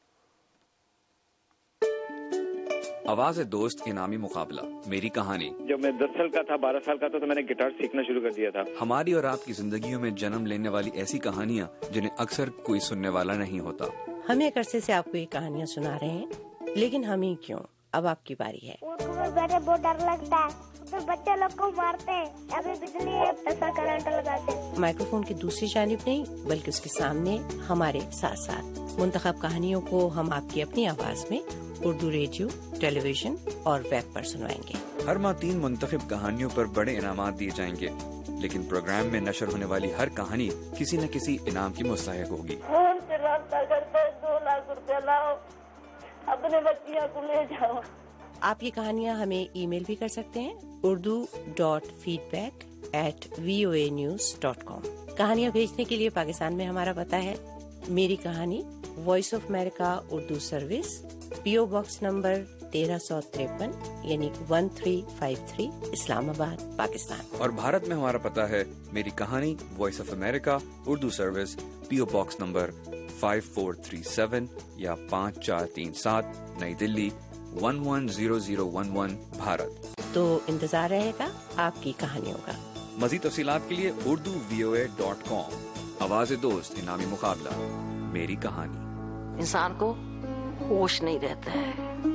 [SPEAKER 3] آواز دوست انعامی مقابلہ میری کہانی.
[SPEAKER 4] جب میں دس سال کا تھا، بارہ سال کا تھا تو میں نے گٹار سیکھنا شروع کر دیا تھا.
[SPEAKER 3] ہماری اور آپ کی زندگیوں میں جنم لینے والی ایسی کہانیاں جنہیں اکثر کوئی سننے والا نہیں ہوتا.
[SPEAKER 9] ہم ایک عرصے سے آپ کو یہ کہانیاں سنا رہے ہیں، لیکن ہم ہی کیوں، اب آپ کی باری ہے.
[SPEAKER 5] بیٹھے بہت ڈر لگتا ہے، تو بچے لوگ کو مارتے ہیں، ابھی بجلی ایسا کرنٹ لگاتے ہیں.
[SPEAKER 9] مائکروفون کی دوسری جانب نہیں بلکہ اس کے سامنے ہمارے ساتھ ساتھ منتخب کہانیوں کو ہم آپ کی اپنی آواز میں اردو ریڈیو، ٹیلی ویژن اور ویب پر سنوائیں گے.
[SPEAKER 3] ہر ماہ تین منتخب کہانیوں پر بڑے انعامات دیے جائیں گے، لیکن پروگرام میں نشر ہونے والی ہر کہانی کسی نہ کسی انعام کی مستحق ہوگی.
[SPEAKER 5] فون سے رابطہ کرتے دو لاکھ روپیہ لاؤ، اپنے بچیاں کو لے جاؤ.
[SPEAKER 9] آپ یہ کہانیاں ہمیں ای میل بھی کر سکتے ہیں، Urdu dot feedback at V O A news dot com. کہانیاں بھیجنے کے لیے پاکستان میں ہمارا پتہ ہے میری کہانی، voice of America Urdu service, P O box number تیرہ سو تریپن یعنی one three five three, Islamabad, Pakistan.
[SPEAKER 3] اور بھارت میں ہمارا پتہ ہے میری کہانی، voice of America Urdu service, P O box number five four three seven یا پانچ چار تین سات، New Delhi one one zero zero one one, Bharat.
[SPEAKER 9] تو انتظار رہے گا آپ کی کہانیوں کا.
[SPEAKER 3] مزید تفصیلات کے لیے اردو وی او اے ڈاٹ کام. آواز دوست انعامی مقابلہ میری کہانی. انسان
[SPEAKER 6] کو ہوش نہیں رہتا ہے،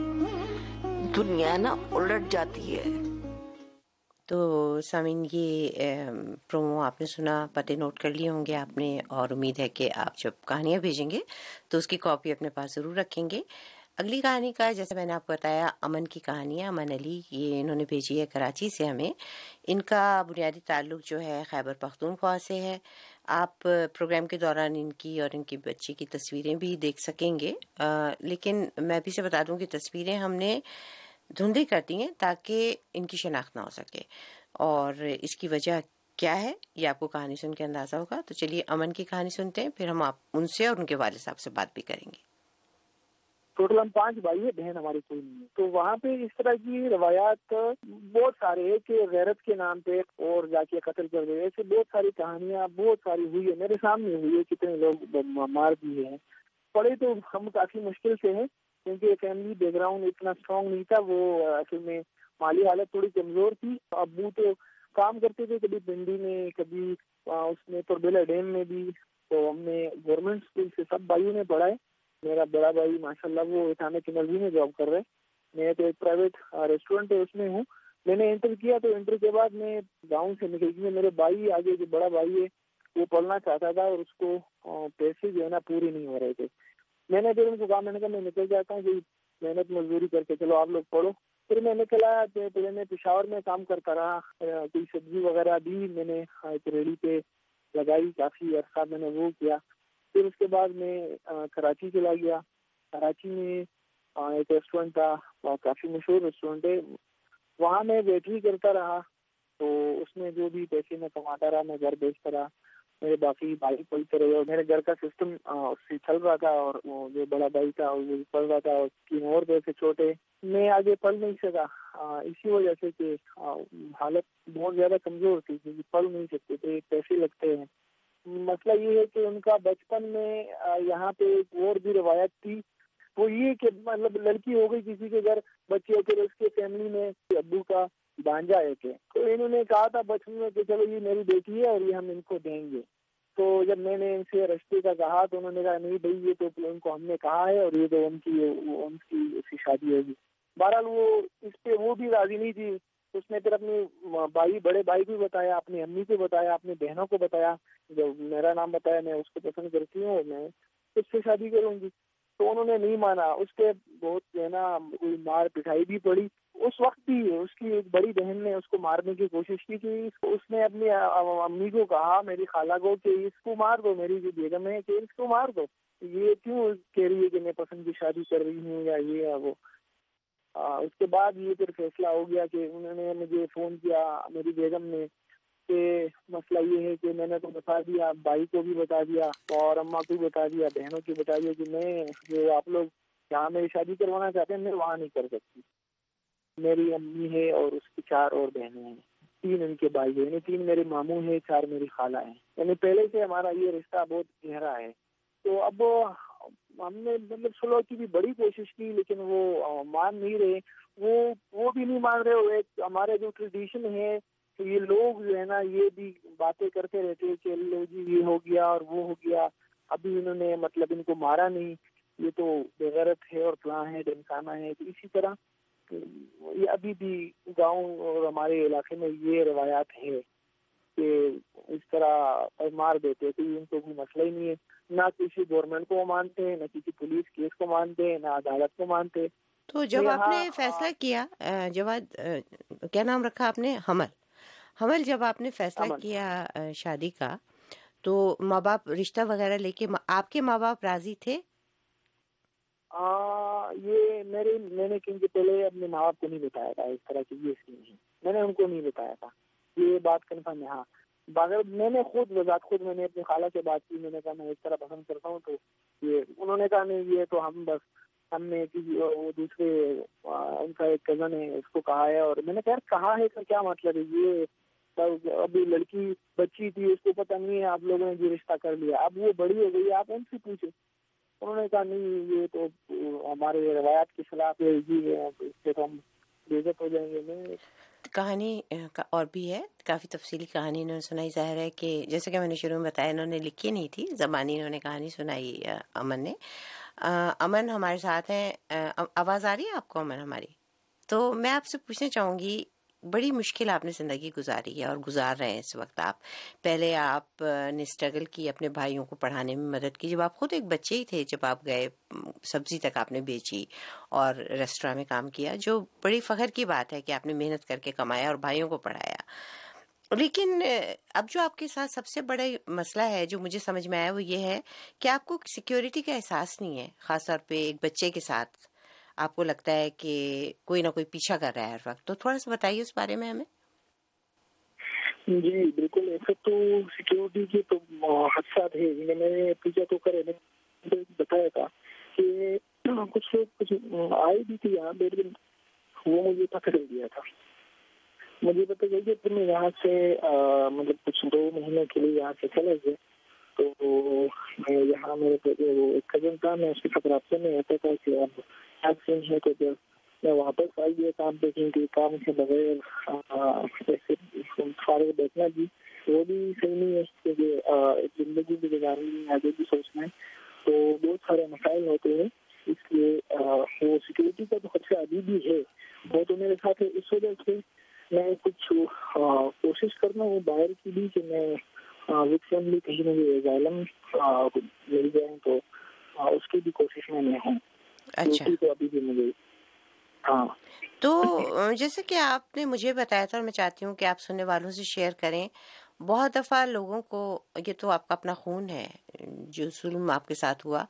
[SPEAKER 6] دنیا نا الٹ جاتی ہے.
[SPEAKER 1] تو سامعین یہ پرومو آپ نے سنا، پتے نوٹ کر لیے ہوں گے آپ نے، اور امید ہے کہ آپ جب کہانیاں بھیجیں گے تو اس کی کاپی اپنے پاس ضرور رکھیں گے. اگلی کہانی کا جیسے میں نے آپ کو بتایا امن کی کہانی ہے. امن علی یہ انہوں نے بھیجی ہے کراچی سے ہمیں. ان کا بنیادی تعلق جو ہے خیبر پختونخوا سے ہے. آپ پروگرام کے دوران ان کی اور ان کی بچی کی تصویریں بھی دیکھ سکیں گے، آ, لیکن میں بھی سے بتا دوں کہ تصویریں ہم نے دھندلی کر دی ہیں تاکہ ان کی شناخت نہ ہو سکے، اور اس کی وجہ کیا ہے یہ آپ کو کہانی سن کے اندازہ ہوگا. تو چلیے امن کی کہانی سنتے ہیں، پھر ہم آپ ان سے اور ان کے والد صاحب سے بات بھی کریں گے.
[SPEAKER 10] ٹوٹل ہم پانچ بھائی ہیں، بہن ہماری کوئی نہیں ہے. تو وہاں پہ اس طرح کی روایات بہت سارے ہیں کہ غیرت کے نام پہ اور جا کے قتل کر دے، ایسے بہت ساری کہانیاں بہت ساری ہوئی ہے، میرے سامنے ہوئی ہے. کتنے لوگ مار دیے ہیں. پڑھے تو ہم کافی مشکل سے ہیں کیونکہ فیملی بیک گراؤنڈ اتنا اسٹرانگ نہیں تھا. وہ اصل میں مالی حالت تھوڑی کمزور تھی. ابو تو کام کرتے تھے، کبھی پنڈی میں، کبھی اس میں تربیلا ڈیم میں بھی. تو ہم نے گورنمنٹ اسکول سے سب بھائیوں نے پڑھا ہے. میرا بڑا بھائی ماشاءاللہ وہ تھانے کی مرضی میں جاب کر رہے ہیں. میں تو ایک پرائیویٹ ریسٹورینٹ ہے اس میں ہوں. میں نے انٹر کیا تو انٹر کے بعد میں گاؤں سے نکل گیا. میرے بھائی آگے جو بڑا بھائی ہے وہ پڑھنا چاہتا تھا اور اس کو پیسے جو ہے نا پورے نہیں ہو رہے تھے. میں نے پھر ان کو کہا، میں نے کہا میں نکل جاتا ہوں، کہ محنت مزدوری کر کے چلو آپ لوگ پڑھو. پھر میں نکلا، پہلے میں پشاور میں کام کرتا رہا. کوئی سبزی وغیرہ دی میں نے ایک ریڑھی پہ لگائی، کافی عرصہ میں نے وہ کیا. پھر اس کے بعد میں کراچی چلا گیا. کراچی میں ایک ریسٹورینٹ تھا، کافی مشہور ریسٹورینٹ ہے، وہاں میں ویٹری کرتا رہا. تو اس میں جو بھی پیسے میں کماتا رہا میں گھر بیچتا رہا. میرے باقی بھائی پڑھتے رہے اور میرے گھر کا سسٹم اس سے چل رہا تھا، اور وہ جو بڑا بھائی تھا وہ پڑھ رہا تھا، اور تین اور جیسے چھوٹے، میں آگے پڑھ نہیں سکا اسی وجہ سے کہ حالت بہت زیادہ کمزور تھی، کیونکہ پڑھ نہیں سکتے تھے، پیسے لگتے ہیں۔ مسئلہ یہ ہے کہ ان کا بچپن میں یہاں پہ ایک اور بھی روایت تھی، وہ یہ کہ مطلب لڑکی ہو گئی کسی کے گھر، بچے پھر اس کے فیملی میں ابو کا بانجا ہے کہ تو انہوں نے کہا تھا بچپن میں کہ چلو یہ میری بیٹی ہے اور یہ ہم ان کو دیں گے۔ تو جب میں نے ان سے رشتے کا کہا تو انہوں نے کہا نہیں بھائی یہ تو ان کو ہم نے کہا ہے اور یہ تو ان کی ان کی اس کی شادی ہوگی۔ بہرحال وہ اس پہ وہ بھی راضی نہیں تھی، اس نے پھر اپنے بھائی بڑے بھائی کو بتایا، اپنی امی کو بتایا، اپنی بہنوں کو بتایا، جب میرا نام بتایا میں اس کو پسند کرتی ہوں اور میں اس سے شادی کروں گی۔ تو انہوں نے نہیں مانا، اس کے بہت جو ہے نا کوئی مار پٹائی بھی پڑی۔ اس وقت بھی اس کی ایک بڑی بہن نے اس کو مارنے کی کوشش کی کہ اس نے اپنی امی کو کہا، میری خالہ کو، کہ اس کو مار دو، میری جو بیگم ہے کہ اس کو مار دو، یہ کیوں کہہ رہی ہے کہ میں پسند کی شادی کر رہی ہوں یا یہ ہے وہ۔ آ, اس کے بعد یہ پھر فیصلہ ہو گیا کہ انہوں نے مجھے فون کیا میری بیگم نے کہ مسئلہ یہ ہے کہ میں نے تو بتا دیا، بھائی کو بھی بتا دیا اور اماں کو بھی بتا دیا، بہنوں کو بتا دیا کہ میں جو آپ لوگ جہاں میری شادی کروانا چاہتے ہیں میں وہاں نہیں کر سکتی۔ میری امی ہے اور اس کی چار اور بہنیں ہیں، تین ان کے بھائی ہیں، یعنی تین میرے ماموں ہیں، چار میری خالہ ہیں، یعنی پہلے سے ہمارا یہ رشتہ بہت گہرا ہے۔ تو اب ہم نے مطلب سلو کی بھی بڑی کوشش کی لیکن وہ مان نہیں رہے، وہ وہ بھی نہیں مان رہے۔ وہ ایک ہمارے جو ٹریڈیشن ہے کہ یہ لوگ جو ہے نا یہ بھی باتیں کرتے رہتے ہیں کہ لو جی یہ ہو گیا اور وہ ہو گیا، ابھی انہوں نے مطلب ان کو مارا نہیں، یہ تو بےغیرت ہے اور فلاں ہے ڈھمکانا ہے۔ تو اسی طرح یہ ابھی بھی گاؤں اور ہمارے علاقے میں یہ روایات ہے کہ اس طرح مار دیتے تو ان کو کوئی مسئلہ ہی نہیں ہے، نہ کسی گورنمنٹ کو مانتے ہیں، نہ کسی پولیس کیس کو مانتے ہیں، نہ عدالت کو مانتے ہیں۔
[SPEAKER 1] تو جب آپ نے فیصلہ کیا جواد، کیا نام رکھا آپ نے؟ حمل حمل جب آپ نے فیصلہ کیا شادی کا تو ماں باپ رشتہ وغیرہ لے کے آپ کے ماں باپ راضی تھے؟
[SPEAKER 10] آ, یہ میرے میں نے کیونکہ پہلے اپنے ماں باپ کو نہیں بتایا تھا اس طرح کی یہ اسکیم ہے، میں نے ان کو نہیں بتایا تھا، یہ بات کنفرم ہے۔ ہاں مگر میں نے خود وضاحت خود میں نے اپنی خالہ سے بات کی، میں نے کہا میں اس طرح پسند کرتا ہوں، تو یہ انہوں نے کہا نہیں یہ تو ہم بس ہم نے وہ دوسرے ان کا ایک کزن ہے اس کو کہا ہے، اور میں نے کہا کہا ہے تو کیا مطلب ہے، یہ ابھی لڑکی بچی تھی اس کو پتہ نہیں ہے، آپ لوگوں نے جو رشتہ کر لیا، اب وہ بڑی ہو گئی آپ ان سے پوچھے۔ انہوں نے کہا نہیں یہ تو ہمارے روایات کے خلاف ہے، جی اس سے تو ہم بے عزت ہو جائیں گے۔ میں
[SPEAKER 1] کہانی اور بھی ہے، کافی تفصیلی کہانی انہوں نے سنائی۔ ظاہر ہے کہ جیسے کہ میں نے شروع میں بتایا انہوں نے لکھی نہیں تھی، زبانی انہوں نے کہانی سنائی امن نے۔ امن ہمارے ساتھ ہیں، آواز آ رہی ہے آپ کو امن ہماری؟ تو میں آپ سے پوچھنا چاہوں گی، بڑی مشکل آپ نے زندگی گزاری ہے اور گزار رہے ہیں اس وقت آپ۔ پہلے آپ نے اسٹرگل کی اپنے بھائیوں کو پڑھانے میں مدد کی، جب آپ خود ایک بچے ہی تھے جب آپ گئے، سبزی تک آپ نے بیچی اور ریسٹوراں میں کام کیا، جو بڑی فخر کی بات ہے کہ آپ نے محنت کر کے کمایا اور بھائیوں کو پڑھایا۔ لیکن اب جو آپ کے ساتھ سب سے بڑا مسئلہ ہے جو مجھے سمجھ میں آیا وہ یہ ہے کہ آپ کو سیکیورٹی کا احساس نہیں ہے، خاص طور پہ ایک بچے کے ساتھ آپ کو لگتا ہے کہ کوئی نہ کوئی پیچھا کر رہا ہے ہر وقت۔ تو تھوڑا سا بتائیے اس بارے میں ہمیں۔
[SPEAKER 10] جی بالکل، ایسا تو سیکیورٹی کے تو حادثات ہے، میں نے پیچھا تو کرے بتایا تھا کہ کچھ لوگ کچھ آئے بھی تھے یہاں، لیکن وہ مجھے پکڑ دیا تھا۔ مجھے پتا چل گیا کہ میں یہاں سے مطلب کچھ دو مہینے کے لیے یہاں سے چلے گئے، تو میں یہاں میرے وہ ایک کزن تھا، میں اس کے ساتھ رابطے میں رہتا تھا کہ اب ایکسین ہے تو جب میں واپس آئی گیا کام پہ، کیونکہ کام سے بغیر ایسے فارغ بیٹھنا بھی وہ بھی صحیح نہیں ہے، کیونکہ زندگی بھی گزارنی ہے، آگے بھی سوچنا ہے، تو بہت سارے مسائل ہوتے ہیں، اس لیے وہ سیکورٹی کا تو خدشہ ابھی بھی ہے، وہ تو میرے ساتھ ہے۔ اس وجہ سے میں کچھ کوشش کرنا ہوں باہر کی بھی کہ میں وتھ فیملی کہیں مجھے اسائلم مل جائیں تو اس کی بھی کوشش میں میں ہوں۔
[SPEAKER 1] اچھا،
[SPEAKER 10] تو ابھی بھی مجھے ہاں
[SPEAKER 1] تو جیسے کہ آپ نے مجھے بتایا تھا اور میں چاہتی ہوں کہ آپ سننے والوں سے شیئر کریں، بہت دفعہ لوگوں کو، یہ تو آپ کا اپنا خون ہے جو ظلم آپ کے ساتھ ہوا،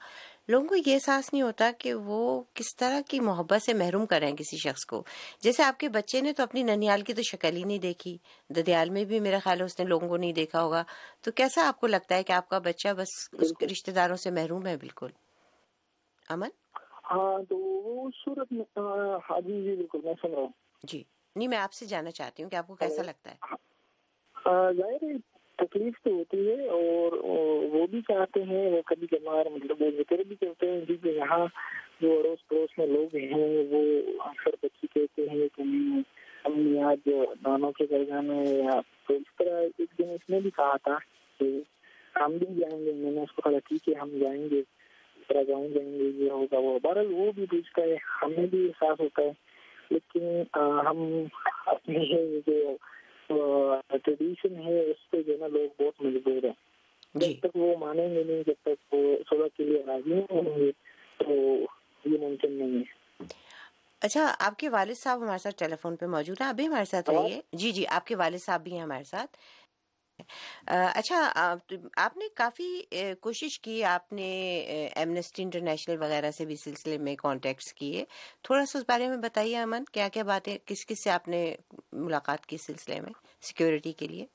[SPEAKER 1] لوگوں کو یہ احساس نہیں ہوتا کہ وہ کس طرح کی محبت سے محروم کر رہے ہیں کسی شخص کو. جیسے آپ کے بچے نے تو اپنی ننیال کی تو شکل ہی نہیں دیکھی, ددیال میں بھی میرا خیال ہے اس نے لوگوں کو نہیں دیکھا ہوگا, تو کیسا آپ کو لگتا ہے کہ آپ کا بچہ بس اس کے رشتے داروں سے محروم ہے بالکل؟ امن؟
[SPEAKER 10] ہاں تو وہ صورت میں ہاں جی جی بالکل میں سن رہا ہوں.
[SPEAKER 1] جی نہیں, میں آپ سے جاننا چاہتی ہوں کہ آپ کو کیسا لگتا ہے.
[SPEAKER 10] ظاہر ہے تکلیف تو ہوتی ہے, اور وہ بھی چاہتے ہیں, وہ کبھی کبھار مطلب وہ ذکر بھی کرتے ہیں جی کہ یہاں جو اڑوس پڑوس میں لوگ ہیں وہ اکثر بچے کہتے ہیں کہ ہم آج نانوں کے گھر جانا ہے, یا تو اس طرح ایک دن اس نے بھی کہا تھا کہ ہم بھی جائیں گے. میں نے اس کو کہا ٹھیک ہے ہم جائیں گے, اس طرح جائیں جائیں گے یہ ہوگا وہ. بہرحال وہ بھی پوچھتا ہے, ہمیں بھی احساس ہوتا ہے, لیکن ہم اپنی جو ٹریڈیشن ہے اس پہ جو نا لوگ بہت مجبور ہیں. جب تک وہ مانیں گے نہیں, جب تک وہ صلح کے لیے راضی نہیں ہوں گے تو یہ ممکن نہیں ہے.
[SPEAKER 1] اچھا, آپ کے والد صاحب ہمارے ساتھ ٹیلی فون پہ موجود ہیں, ابھی ہمارے ساتھ رہیے. جی جی, آپ کے والد صاحب بھی ہیں ہمارے ساتھ. اچھا, آپ نے کافی کوشش کی, آپ نے ایمنسٹی انٹرنیشنل وغیرہ سے بھی سلسلے میں کانٹیکٹس کیے, تھوڑا سا اس بارے میں بتائیے امن, کیا کیا باتیں, کس کس سے آپ نے ملاقات کی سلسلے میں سیکیورٹی کے لیے؟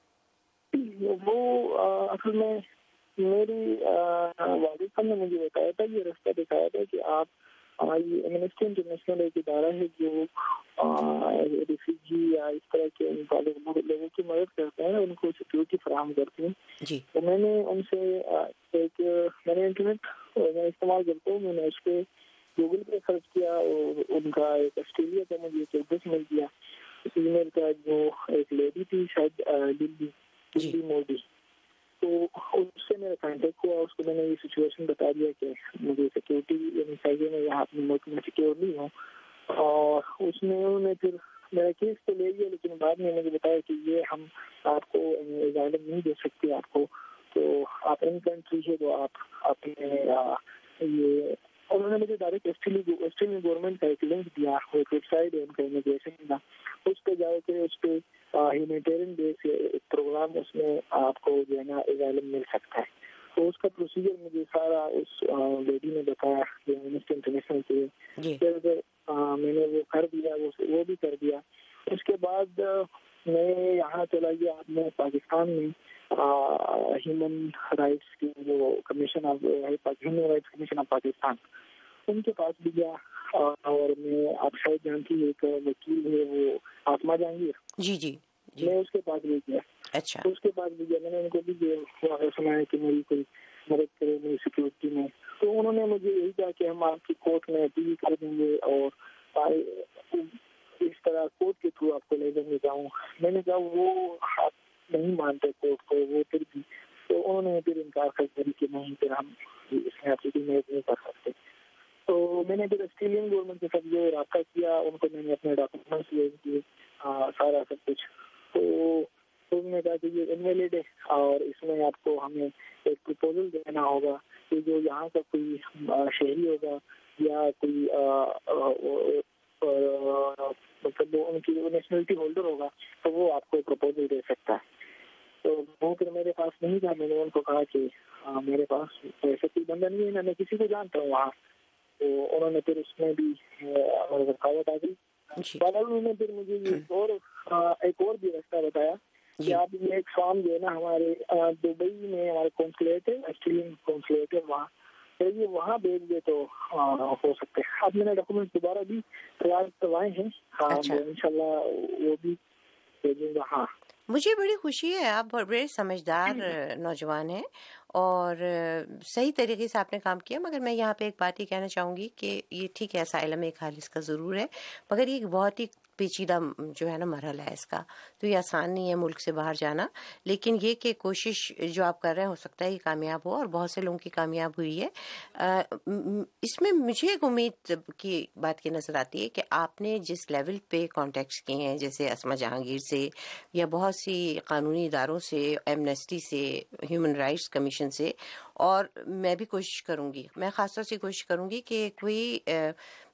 [SPEAKER 10] وہ اصل میں میری والد صاحب نے مجھے بتایا تھا, یہ رستہ دکھایا تھا کہ آپ ہماری ایمنسٹی انٹرنیشنل ایک ادارہ ہے جو ریفیوجی یا اس طرح کے لوگوں کی مدد کرتے ہیں, ان کو سیکورٹی فراہم کرتے ہیں.
[SPEAKER 1] جی.
[SPEAKER 10] تو میں نے ان سے ایک میں نے انٹرنیٹ میں استعمال کرتا ہوں, میں نے اس پہ گوگل پہ سرچ کیا اور ان کا ایک آسٹریلیا کا مجھے ایک ایڈریس مل گیا. اس ای میل کا جو ایک لیڈی تھی شاید دلی دلی مودی, تو اس سے میرا کانٹیکٹ ہوا. اس کو میں نے یہ سچویشن بتا دیا کہ مجھے سیکورٹی یعنی چاہیے, میں یہاں اپنے ملک میں سیکیور نہیں ہوں, اور اس نے انہوں نے پھر میرا کیس تو لے لیا, لیکن بعد میں مجھے بتایا کہ یہ ہم آپ کو اجازت نہیں دے سکتے آپ کو, تو آپ ان کنٹری ہے تو آپ اپنے یہ انہوں نے مجھے ڈائریکٹ آسٹریلین گورنمنٹ کا ایک لنک دیا, وہ ایک ویب سائٹ ہے ان کا امیگریشن کا, اس پہ جاؤ کہ اس پہ ہیومینیٹیرین بیس پروگرام اس میں آپ کو جو ہے نا ایزائلم مل سکتا ہے. تو اس کا پروسیجر مجھے سارا اس لیڈی نے بتایا جو ایمنسٹی انٹرنیشنل کے, پھر میں نے وہ کر دیا, وہ بھی کر دیا. اس کے بعد میں یہاں چلا گیا اپنے پاکستان میں ہیومن رائٹس کی جو commission of human rights commission of Pakistan, ان کے پاس بھی گیا. اور میں آپ شاید جانتی ہے ایک وکیل ہے وہ آسما جہانگیر,
[SPEAKER 1] جی جی
[SPEAKER 10] میں اس کے پاس بھی گیا.
[SPEAKER 1] اچھا,
[SPEAKER 10] اس کے پاس بھی گیا, میں نے ان کو بھی سنایا کہ میری کوئی مدد کرے میری سیکورٹی میں. تو انہوں نے مجھے یہی کہا کہ ہم آپ کی کورٹ میں اپیل کر دیں گے اور اس طرح کورٹ کے تھرو آپ کو لے جانے جاؤں. میں نے کہا وہ آپ نہیں مانتے کورٹ کو, وہ پھر بھی, تو انہوں نے پھر انکار کر دیا کہ نہیں پھر ہم اس میں آپ کی مدد نہیں کر سکتے. تو میں نے پھر آسٹریلین گورنمنٹ کے ساتھ جو رابطہ کیا, ان کو میں نے اپنے ڈاکومنٹس بھیج دیے, سارا سب کچھ. تو انہوں نے کہا کہ یہ انویلڈ ہے اور اس میں آپ کو ہمیں ایک پرپوزل دینا ہوگا کہ جو یہاں کا کوئی شہری ہوگا یا کوئی مطلب ان کی نیشنلٹی ہولڈر ہوگا تو وہ آپ کو پرپوزل دے سکتا ہے. تو وہ پھر میرے پاس نہیں تھا. میں نے ان کو کہا کہ میرے پاس ایسا کوئی بندہ نہیں ہے, میں کسی کو جانتا ہوں وہاں. تو انہوں نے پھر اس میں بھی رکاوٹ آ گئی. انہوں نے پھر مجھے یہ اور ایک اور بھی راستہ بتایا کہ آپ یہ ایک فارم جو ہے نا ہمارے دبئی میں ہمارے کونسلیٹ ہے, آسٹریلین کونسلیٹ ہے وہاں, یہ وہاں بھیج دے تو ہو سکتے ہیں. اب میں نے ڈاکومنٹ دوبارہ بھی تیار کروائے ہیں, ان شاء اللہ وہ بھی بھیجوں گا. ہاں,
[SPEAKER 1] مجھے بڑی خوشی ہے, آپ بڑے سمجھدار نوجوان ہیں اور صحیح طریقے سے آپ نے کام کیا. مگر میں یہاں پہ ایک بات ہی کہنا چاہوں گی کہ یہ ٹھیک ہے اسائلم ایک حال اس کا ضرور ہے, مگر یہ بہت ہی پیچیدہ جو ہے نا مرحلہ ہے اس کا, تو یہ آسان نہیں ہے ملک سے باہر جانا. لیکن یہ کہ کوشش جو آپ کر رہے ہیں ہو سکتا ہے یہ کامیاب ہو, اور بہت سے لوگوں کی کامیاب ہوئی ہے. اس میں مجھے ایک امید کی بات کی نظر آتی ہے کہ آپ نے جس لیول پہ کانٹیکٹس کیے ہیں, جیسے اسما جہانگیر سے یا بہت سی قانونی اداروں سے, ایمنسٹی سے, ہیومن رائٹس کمیشن سے, اور میں بھی کوشش کروں گی, میں خاص طور سے کوشش کروں گی کہ کوئی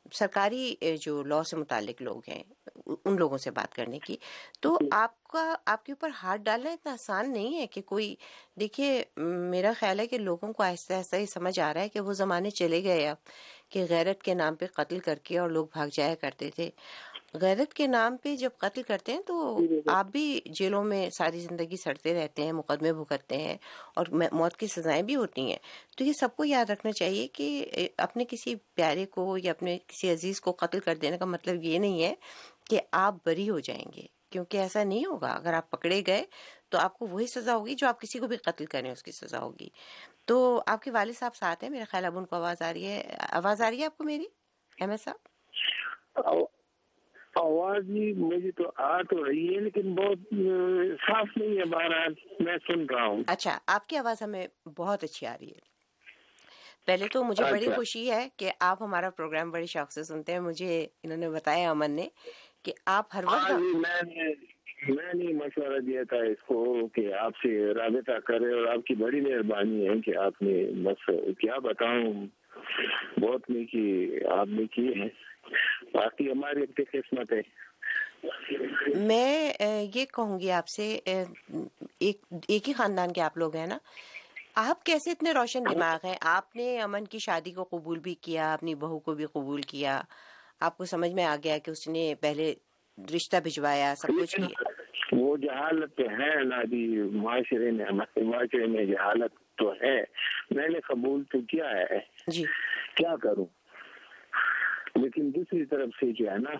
[SPEAKER 1] سرکاری جو لا سے متعلق لوگ ہیں ان لوگوں سے بات کرنے کی. تو آپ کا آپ کے اوپر ہاتھ ڈالنا اتنا آسان نہیں ہے کہ کوئی دیکھیے. میرا خیال ہے کہ لوگوں کو آہستہ آہستہ یہ سمجھ آ رہا ہے کہ وہ زمانے چلے گئے اب کہ غیرت کے نام پہ قتل کر کے اور لوگ بھاگ جایا کرتے تھے. غیرت کے نام پہ جب قتل کرتے ہیں تو آپ بھی جیلوں میں ساری زندگی سڑتے رہتے ہیں, مقدمے بھگتتے ہیں اور موت کی سزائیں بھی ہوتی ہیں. تو یہ سب کو یاد رکھنا چاہیے کہ اپنے کسی پیارے کو یا اپنے کسی عزیز کو قتل کر دینے کا مطلب یہ نہیں ہے کہ آپ بری ہو جائیں گے, کیونکہ ایسا نہیں ہوگا. اگر آپ پکڑے گئے تو آپ کو وہی سزا ہوگی جو آپ کسی کو بھی قتل کریں اس کی سزا ہوگی. تو آپ کے والد صاحب ساتھ ہیں, میرا خیال اب ان کو آواز آ رہی ہے. آواز آ رہی ہے آپ کو میری احمد صاحب؟
[SPEAKER 11] آواز بھی مجھے تو آ تو رہی ہے لیکن بہت صاف نہیں ہے. بہرحال میں سن رہا ہوں.
[SPEAKER 1] اچھا, آپ کی آواز ہمیں بہت اچھی آ رہی ہے. پہلے تو مجھے بڑی
[SPEAKER 11] اچھا.
[SPEAKER 1] خوشی ہے کہ آپ ہمارا پروگرام بڑے شوق سے سنتے ہیں. مجھے انہوں نے بتایا امن نے کہ آپ ہر وقت
[SPEAKER 11] میں نے میں نے مشورہ دیا تھا اس کو کہ آپ سے رابطہ کرے اور آپ کی بڑی مہربانی ہے کہ آپ نے بس کیا بتاؤں بہت نیکی آپ نے کی ہے. باقی ہماری اپنی قسمت ہے.
[SPEAKER 1] میں یہ کہوں گی آپ سے, ایک ایک ہی خاندان کے آپ لوگ ہیں نا, آپ کیسے اتنے روشن دماغ ہیں؟ آپ نے امن کی شادی کو قبول بھی کیا, اپنی بہو کو بھی قبول کیا, آپ کو سمجھ میں آ گیا کہ اس نے پہلے رشتہ بھجوایا, سب کچھ کیا.
[SPEAKER 11] وہ جہالت تو ہے نا ابھی معاشرے میں, ہمارے معاشرے میں جہالت تو ہے. میں نے قبول تو کیا ہے
[SPEAKER 1] جی,
[SPEAKER 11] کیا کروں. لیکن دوسری طرف سے جو ہے نا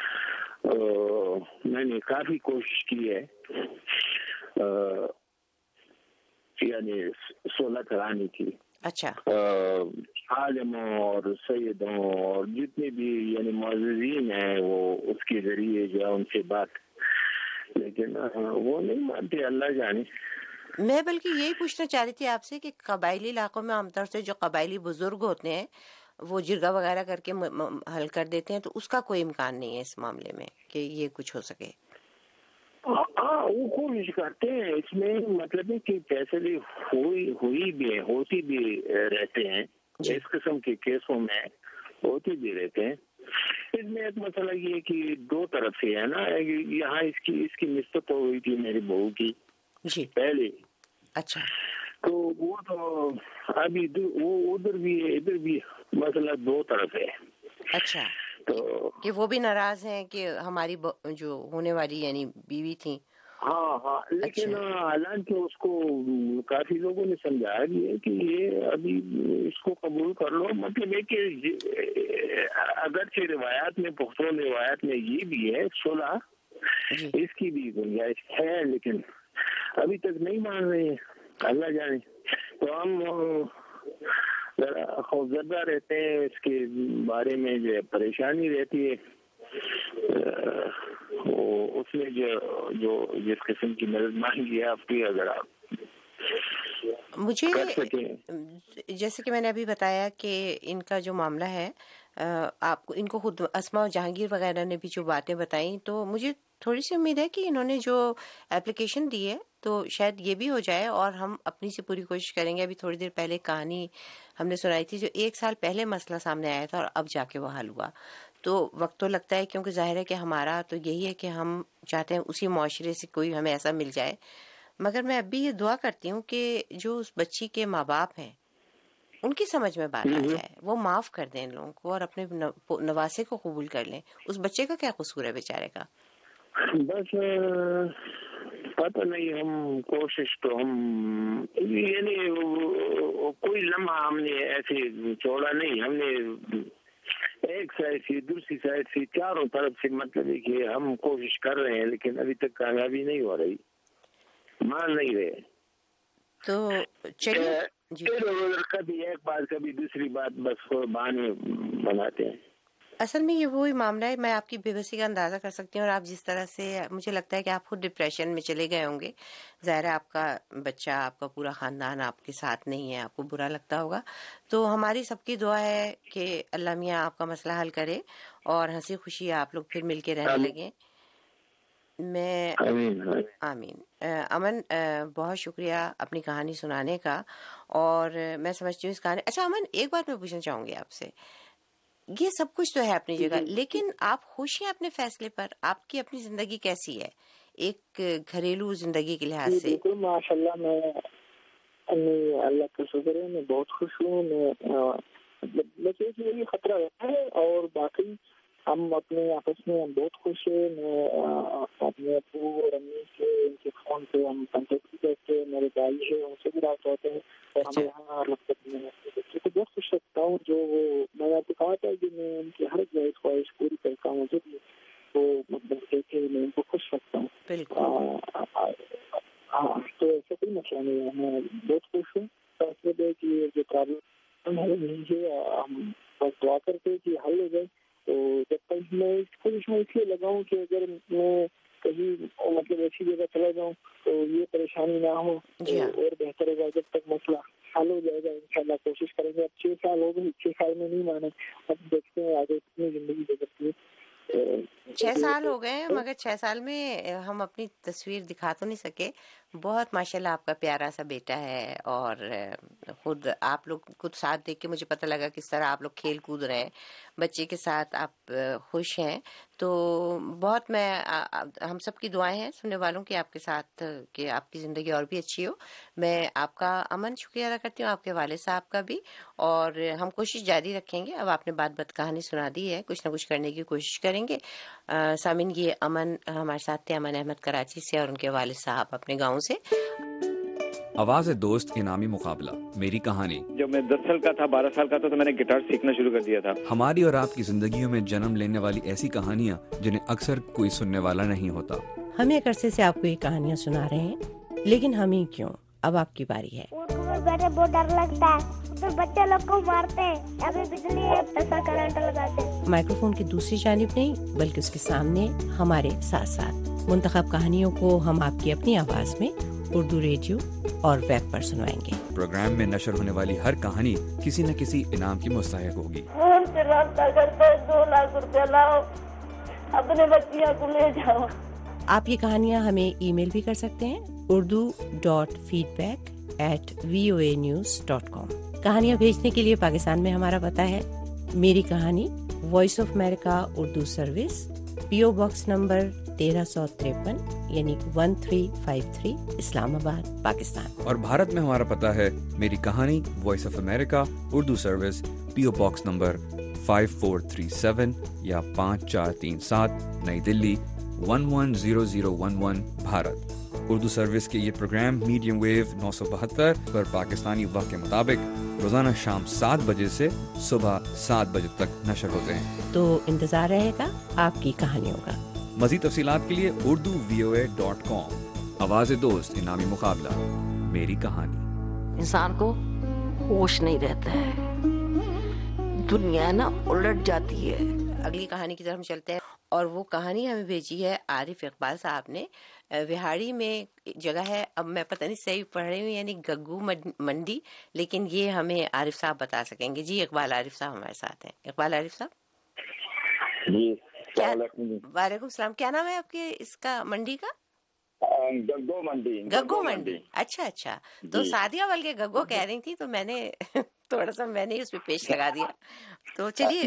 [SPEAKER 11] میں نے کافی کوشش کی ہے یعنی صلح کرانے کی.
[SPEAKER 1] اچھا.
[SPEAKER 11] عالموں اور سیدوں اور جتنے بھی یعنی معززین ہیں وہ اس کے ذریعے جو ہے ان سے بات, لیکن وہ نہیں مانتے. اللہ جانے.
[SPEAKER 1] میں بلکہ یہی پوچھنا چاہ رہی تھی آپ سے کہ قبائلی علاقوں میں عام طور سے جو قبائلی بزرگ ہوتے ہیں وہ جرگہ وغیرہ کر کے حل کر دیتے ہیں, تو اس کا کوئی امکان نہیں ہے اس معاملے میں کہ یہ کچھ ہو سکے؟
[SPEAKER 11] ہاں وہ کوشش کرتے ہیں. اس میں مطلب ہے کہ فیصلے ہوئی ہوئی بھی ہوتی بھی رہتے ہیں, اس قسم کے کیسوں میں ہوتے بھی رہتے ہیں. اس میں ایک مسئلہ یہ کہ دو طرف سے ہے نا. یہاں اس کی اس کی نسبت ہو گئی تھی میری بہو کی
[SPEAKER 1] جی
[SPEAKER 11] پہلے.
[SPEAKER 1] اچھا.
[SPEAKER 11] تو وہ تو ابھی وہ ادھر بھی ہے ادھر بھی مسئلہ دو طرف ہے.
[SPEAKER 1] اچھا,
[SPEAKER 11] تو
[SPEAKER 1] کہ وہ بھی ناراض ہیں کہ ہماری جو ہونے والی یعنی بیوی تھی.
[SPEAKER 11] ہاں ہاں لیکن حالانکہ اس کو کافی لوگوں نے سمجھایا بھی ہے کہ یہ ابھی اس کو قبول کر لو. مطلب ہے کہ اگرچہ روایات میں پختون روایات میں یہ بھی ہے صلح اس کی بھی گنجائش ہے, لیکن ابھی تک نہیں مان رہے ہیں. اللہ جانے. تو ہم ذرا خوفزدہ رہتے ہیں, اس کے بارے میں جو پریشانی رہتی ہے. وہ اس نے جو جو جس قسم کی مدد مانگی ہے آپ کی, اگر آپ
[SPEAKER 1] مجھے جیسے کہ میں نے ابھی بتایا کہ ان کا جو معاملہ ہے, آپ کو ان کو خود اسماء جہانگیر وغیرہ نے بھی جو باتیں بتائیں, تو مجھے تھوڑی سی امید ہے کہ انہوں نے جو اپلیکیشن دی ہے تو شاید یہ بھی ہو جائے, اور ہم اپنی سے پوری کوشش کریں گے. ابھی تھوڑی دیر پہلے کہانی ہم نے سنائی تھی جو ایک سال پہلے مسئلہ سامنے آیا تھا اور اب جا کے وہ حل ہوا. تو وقت تو لگتا ہے, کیونکہ ظاہر ہے کہ ہمارا تو یہی ہے کہ ہم چاہتے ہیں اسی معاشرے سے کوئی ہمیں ایسا مل جائے. مگر میں اب بھی یہ دعا کرتی ہوں کہ جو اس بچی کے ماں باپ ہیں ان کی سمجھ میں بات آ جائے, وہ معاف کر دیں ان لوگوں کو اور اپنے نواسے کو قبول کر لیں. اس بچے کا کیا قصور ہے بیچارے کا؟
[SPEAKER 11] بس پتہ نہیں, ہم کوشش تو ہم یعنی کوئی لمحہ ہم نے ایسے چھوڑا نہیں. ہم نے ایک سائڈ سے دوسری سائڈ سے چاروں طرف سے مطلب ہے کہ ہم کوشش کر رہے ہیں, لیکن ابھی تک کامیابی نہیں ہو رہی, مان نہیں رہے.
[SPEAKER 1] تو چلیے جی,
[SPEAKER 11] کبھی ایک بات کبھی دوسری بات, بس بہانے بناتے ہیں.
[SPEAKER 1] اصل میں یہ وہی معاملہ ہے. میں آپ کی بے بسی کا اندازہ کر سکتی ہوں, اور آپ جس طرح سے, مجھے لگتا ہے کہ آپ خود ڈپریشن میں چلے گئے ہوں گے. ظاہر ہے آپ کا بچہ, آپ کا پورا خاندان آپ کے ساتھ نہیں ہے, آپ کو برا لگتا ہوگا. تو ہماری سب کی دعا ہے کہ اللہ میاں آپ کا مسئلہ حل کرے اور ہنسی خوشی آپ لوگ پھر مل کے رہنے لگیں. میں آمین. امن, بہت شکریہ اپنی کہانی سنانے کا, اور میں سمجھتی ہوں اس کہانی. اچھا امن, ایک بات میں پوچھنا چاہوں گی آپ سے, یہ سب کچھ تو ہے اپنی جگہ، لیکن آپ خوش ہیں اپنے فیصلے پر؟ آپ کی اپنی زندگی کیسی ہے ایک گھریلو زندگی کے لحاظ سے؟
[SPEAKER 10] بالکل ماشاء اللہ، میں اللہ کا شکر ہے، میں بہت خوش ہوں. میں بس ایک یہی خطرہ ہے، اور باقی ہم اپنے آپس میں ہم بہت خوش ہیں. میں اپنے ابو اور امی سے ان کے فون پہ ہم کنٹیکٹ بھی کرتے ہیں، میرے بھائی ہے ان سے بھی رابطہ ہوتے ہیں، اور ہم یہاں میں بچے کو بہت خوش رکھتا ہوں. جو وہ میں نے آپ کو کہا تھا کہ میں ان کی ہر جائز خواہش پوری کرتا ہوں، جو بھی وہ مطلب کہ میں ان کو خوش رکھتا ہوں. ہاں، تو ایسا کوئی مسئلہ نہیں ہے، میں بہت خوش ہوں. فیصلے دے کہ جو پرابلم ہے ہم بس دعا کرتے کہ حل ہو جائے. تو جب تک میں اس پوزیشن اس لیے لگاؤں کہ اگر میں کہیں مطلب ایسی جگہ چلا جاؤں تو یہ پریشانی نہ ہو، اور بہتر ہوگا جب تک مسئلہ حل ہو جائے گا. انشاءاللہ کوشش کریں گے. اب چھ سال ہو گئے، چھ سال میں نہیں مانے، اب دیکھتے ہیں آگے کتنی زندگی گزرتی ہے.
[SPEAKER 1] چھ سال ہو گئے، مگر چھ سال میں ہم اپنی تصویر دکھا تو نہیں سکے. بہت ماشاءاللہ آپ کا پیارا سا بیٹا ہے، اور خود آپ لوگ خود ساتھ دیکھ کے مجھے پتہ لگا کس طرح آپ لوگ کھیل کود رہے ہیں، بچے کے ساتھ آپ خوش ہیں. تو بہت میں ہم سب کی دعائیں ہیں سننے والوں کی آپ کے ساتھ کہ آپ کی زندگی اور بھی اچھی ہو. میں آپ کا امن شکریہ ادا کرتی ہوں، آپ کے والد صاحب کا بھی، اور ہم کوشش جاری رکھیں گے. اب آپ نے بات بات کہانی سنا دی ہے، کچھ نہ کچھ کرنے کی کوشش کریں گے. سامعین، یہ امن ہمارے ساتھ تھے، امن احمد کراچی سے، اور ان کے والد صاحب اپنے گاؤں سے.
[SPEAKER 3] آواز دوست انعامی مقابلہ میری کہانی.
[SPEAKER 4] جب میں دس سال کا تھا، بارہ سال کا تھا، تو میں نے گٹار سیکھنا شروع کر دیا تھا.
[SPEAKER 3] ہماری اور آپ کی زندگیوں میں جنم لینے والی ایسی کہانیاں جنہیں اکثر کوئی سننے والا نہیں ہوتا.
[SPEAKER 9] ہم ایک عرصے سے آپ کو یہ کہانیاں سنا رہے ہیں، لیکن ہمیں کیوں؟ اب آپ کی باری ہے.
[SPEAKER 5] بیٹھے بہت ڈر لگتا ہے، پھر بچے لوگ کو مارتے ہیں، ابھی بجلی ہے ایسا کرنٹ لگاتے ہیں.
[SPEAKER 9] مائکرو فون کی دوسری جانب نہیں بلکہ اس کے سامنے ہمارے ساتھ ساتھ منتخب کہانیوں کو ہم آپ کی اپنی آواز میں اردو ریڈیو اور ویب پر سنوائیں گے.
[SPEAKER 3] پروگرام میں نشر ہونے والی ہر کہانی کسی نہ کسی انعام کی مستحق ہوگی.
[SPEAKER 5] فون سے رابطہ کرتے دو لاکھ روپیہ لاؤ، اپنے بچیاں کو لے جاؤ.
[SPEAKER 9] آپ یہ کہانیاں ہمیں ای میل بھی کر سکتے ہیں، Urdu dot feedback at V O A news dot com. کہانیاں بھیجنے کے لیے پاکستان میں ہمارا پتہ ہے میری کہانی، voice of America Urdu service, P O box number تیرہ سو تریپن یعنی one three five three, Islamabad, Pakistan.
[SPEAKER 3] اور بھارت میں ہمارا پتہ ہے میری کہانی، voice of America Urdu service, P O box number five four three seven یا پانچ چار تین سات، New Delhi one one zero zero one one, Bharat. Urdu service کے یہ پروگرام میڈیم ویو نو سو بہتر پر پاکستانی وقت کے مطابق روزانہ شام سات بجے سے صبح سات بجے تک نشر ہوتے ہیں.
[SPEAKER 9] تو انتظار رہے گا آپ کی کہانیوں کا.
[SPEAKER 3] مزید تفصیلات کے لیے اردو وی او اے ڈاٹ کام. آواز دوست انعامی مقابلہ میری کہانی.
[SPEAKER 6] انسان کو ہوش نہیں رہتا ہے، دنیا نا الٹ جاتی ہے.
[SPEAKER 1] اگلی کہانی کی طرف ہم چلتے ہیں، اور وہ کہانی ہمیں بھیجی ہے عارف اقبال صاحب نے. وہاڑی میں جگہ ہے، اب میں پتہ نہیں صحیح پڑھ رہی ہوں یعنی گگو منڈی، لیکن یہ ہمیں عارف صاحب بتا سکیں گے. جی اقبال عارف صاحب ہمارے ساتھ ہیں. اقبال عارف صاحب
[SPEAKER 2] جی،
[SPEAKER 1] وعلیکم السلام. کیا نام ہے آپ کے اس کا منڈی کا؟
[SPEAKER 2] گگو منڈی.
[SPEAKER 1] گگو منڈی، اچھا اچھا. تو سعدیہ بلکہ گگو کہہ رہی تھی، تو میں نے تھوڑا سا میں نے اس پہ پیش لگا دیا. تو چلیے،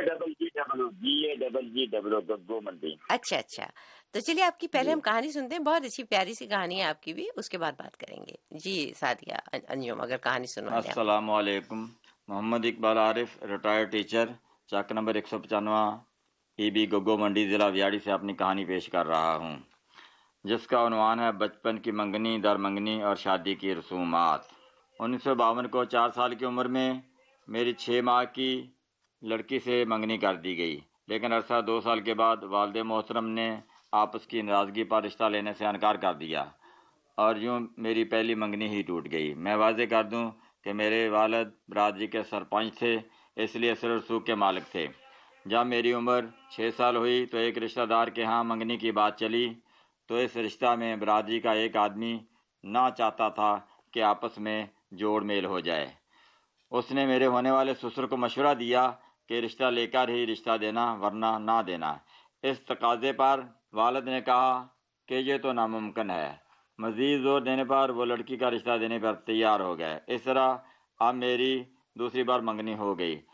[SPEAKER 2] گگو منڈی.
[SPEAKER 1] اچھا اچھا. تو چلیے آپ کی پہلے ہم کہانی سنتے ہیں. بہت اچھی پیاری سی کہانی ہے آپ کی بھی، اس کے بعد بات کریں گے. جی سعدیہ انجم اگر کہانی سنوا لیں.
[SPEAKER 12] السلام علیکم. محمد اقبال عارف، ریٹائرڈ ٹیچر، چک نمبر ایک سو پچانواں، ای بی گگو منڈی، ضلع ویاڑی سے اپنی کہانی پیش کر رہا ہوں، جس کا عنوان ہے بچپن کی منگنی، در منگنی اور شادی کی رسومات. انیس سو باون کو چار سال کی عمر میں میری چھ ماہ کی لڑکی سے منگنی کر دی گئی، لیکن عرصہ دو سال کے بعد والد محترم نے آپس کی ناراضگی پر رشتہ لینے سے انکار کر دیا، اور یوں میری پہلی منگنی ہی ٹوٹ گئی. میں واضح کر دوں کہ میرے والد برادری کے سرپنچ تھے، اس لیے اثر و رسوخ کے مالک تھے. جب میری عمر چھ سال ہوئی تو ایک رشتہ دار کے ہاں منگنی کی بات چلی، تو اس رشتہ میں برادری کا ایک آدمی نہ چاہتا تھا کہ آپس میں جوڑ میل ہو جائے. اس نے میرے ہونے والے سسر کو مشورہ دیا کہ رشتہ لے کر ہی رشتہ دینا، ورنہ نہ دینا. اس تقاضے پر والد نے کہا کہ یہ تو ناممکن ہے. مزید زور دینے پر وہ لڑکی کا رشتہ دینے پر تیار ہو گئے. اس طرح اب میری دوسری بار منگنی ہو گئی،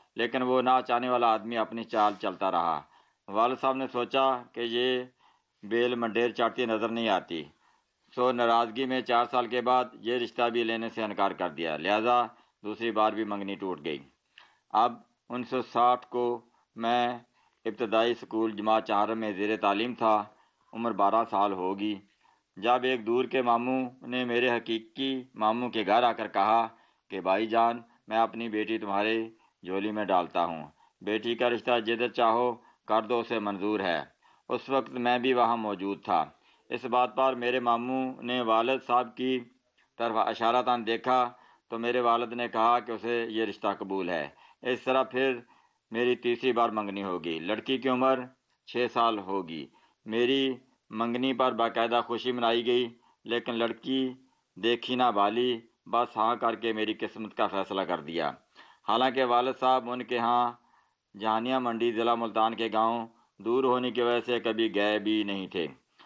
[SPEAKER 12] لیکن وہ نہ چاہنے والا آدمی اپنی چال چلتا رہا۔ والد صاحب نے سوچا کہ یہ بیل منڈیر چاٹتی نظر نہیں آتی، سو ناراضگی میں چار سال کے بعد یہ رشتہ بھی لینے سے انکار کر دیا، لہذا دوسری بار بھی منگنی ٹوٹ گئی۔ اب انیس سو ساٹھ کو میں ابتدائی اسکول جماعت چہارم میں زیر تعلیم تھا، عمر بارہ سال ہوگی، جب ایک دور کے ماموں نے میرے حقیقی ماموں کے گھر آ کر کہا کہ بھائی جان، میں اپنی بیٹی تمہارے جھولی میں ڈالتا ہوں، بیٹی کا رشتہ جدھر چاہو کر دو، اسے منظور ہے۔ اس وقت میں بھی وہاں موجود تھا۔ اس بات پر میرے ماموں نے والد صاحب کی طرف اشارتاً دیکھا تو میرے والد نے کہا کہ اسے یہ رشتہ قبول ہے۔ اس طرح پھر میری تیسری بار منگنی ہوگی۔ لڑکی کی عمر چھ سال ہوگی۔ میری منگنی پر باقاعدہ خوشی منائی گئی، لیکن لڑکی دیکھی نہ بالی، بس ہاں کر کے میری قسمت کا فیصلہ کر دیا۔ حالانکہ والد صاحب ان کے ہاں جہانیہ منڈی ضلع ملتان کے گاؤں دور ہونے کی وجہ سے کبھی گئے بھی نہیں تھے۔